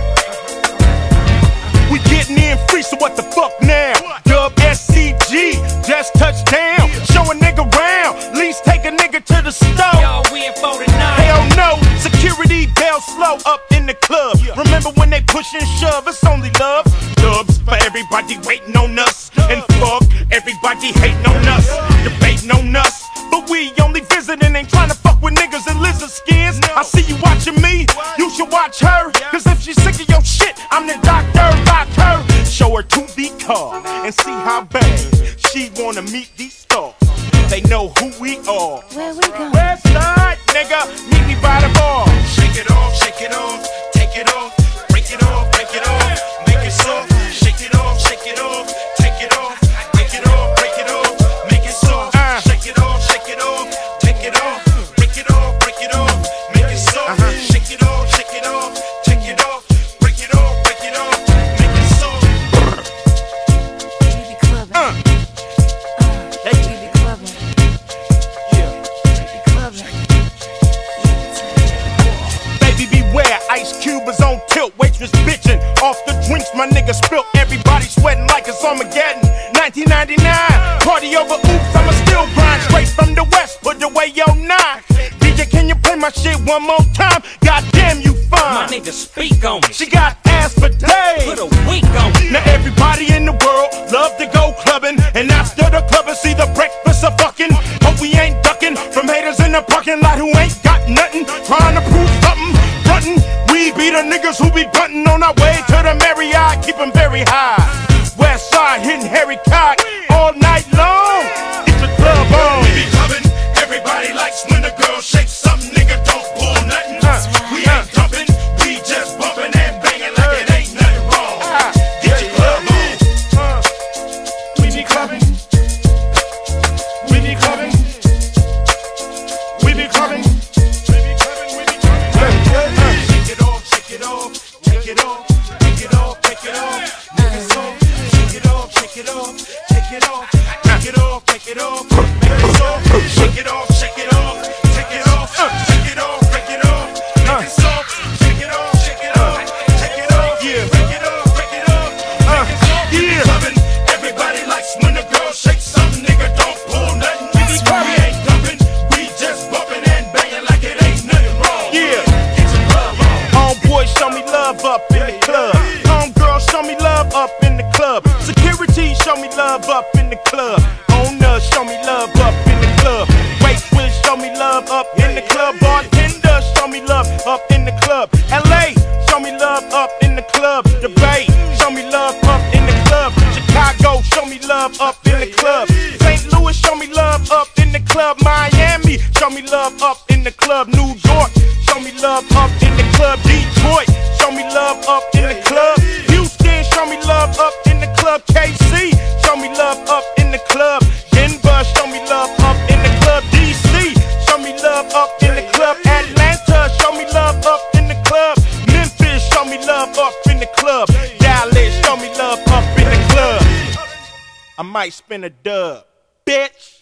We getting in free, so what the fuck now? Dub S C G, just touched down. Show a nigga round, least take a nigga to the stove. Yo, we in forty-nine. Hell no, security bell slow up in the club. Remember when they push and shove, it's only love. Dubs for everybody waiting on us. And fuck everybody hating on us, debating on us. But we only visiting, ain't trying to fuck with niggas in lizard skins. I see you watching me, you should watch her. Cause if she's sick of your shit, I'm the doctor, rock her. Show her to the car and see how bad she wanna meet these stars. They know who we are. Where we going? West side, nigga, meet me by the bar. Shake it off, shake it off, take it off, break it off, break it off, make it soft. Shake it off, shake it off, take it off, take it off, break it off, make it soft. Shake it off, shake it off, take it off, break it off, break it off, make it soft. Shake it off, shake it off, take it off, break it off, break it off, make it soft. my shit one more time. Goddamn, you fine. My nigga, speak on me. She got ass for days. Put a week on me. Now everybody in the world love to go clubbing, and after the club and see the breakfast of fucking. Hope we ain't ducking from haters in the parking lot who ain't got nothing, trying to prove something, frontin'. We be the niggas who be buntin' on our way to the Marriott, keep 'em very high. West side hitting Harry Cock all night long. Get your club on. We be clubbing, everybody likes when the girl shakes something, nigga don't pull nothing. Uh, we ain't jumping, we just bumping and banging like it ain't nothing wrong. Uh, Get your club on. Uh, we be clubbing, we be clubbing, we be clubbing, we be clubbing, we be clubbing. Shake it off, shake it off, take it off, take it off, take it off, make it soft. Shake it off, take it off, take it off, take it off, make it soft. Shake it off, shake it off, take it off, shake it off, break it off, make it soft. Shake it off, shake it off, take it off, yeah, break it off, break it off, make it soft. Yeah, clubbing, everybody likes when the girl shakes something, nigga don't pull nothing. We ain't dumping, we just bumping and banging like it ain't nothing wrong. Yeah, get your club on. Homeboy, show me love up in the club. Homegirl, show me love up in the club. Security, show me love up in the club. Owner, show me love up in the club. Waitress, show me love up in the club. Bartender, show me love up in the club. L A, show me love up in the club. The Bay, show me love up in the club. Chicago, show me love up in the club. Saint Louis, show me love up in the club. Miami, show me love up in the club. New York, show me love up in the club. Detroit, show me love up in the club. Houston, show me love up in the club. K C, show me love up in the club. Denver, show me love up in the club. D C, show me love up in the club. Atlanta, show me love up in the club. Memphis, show me love up in the club. Dallas, show me love up in the club. I might spin a dub, bitch.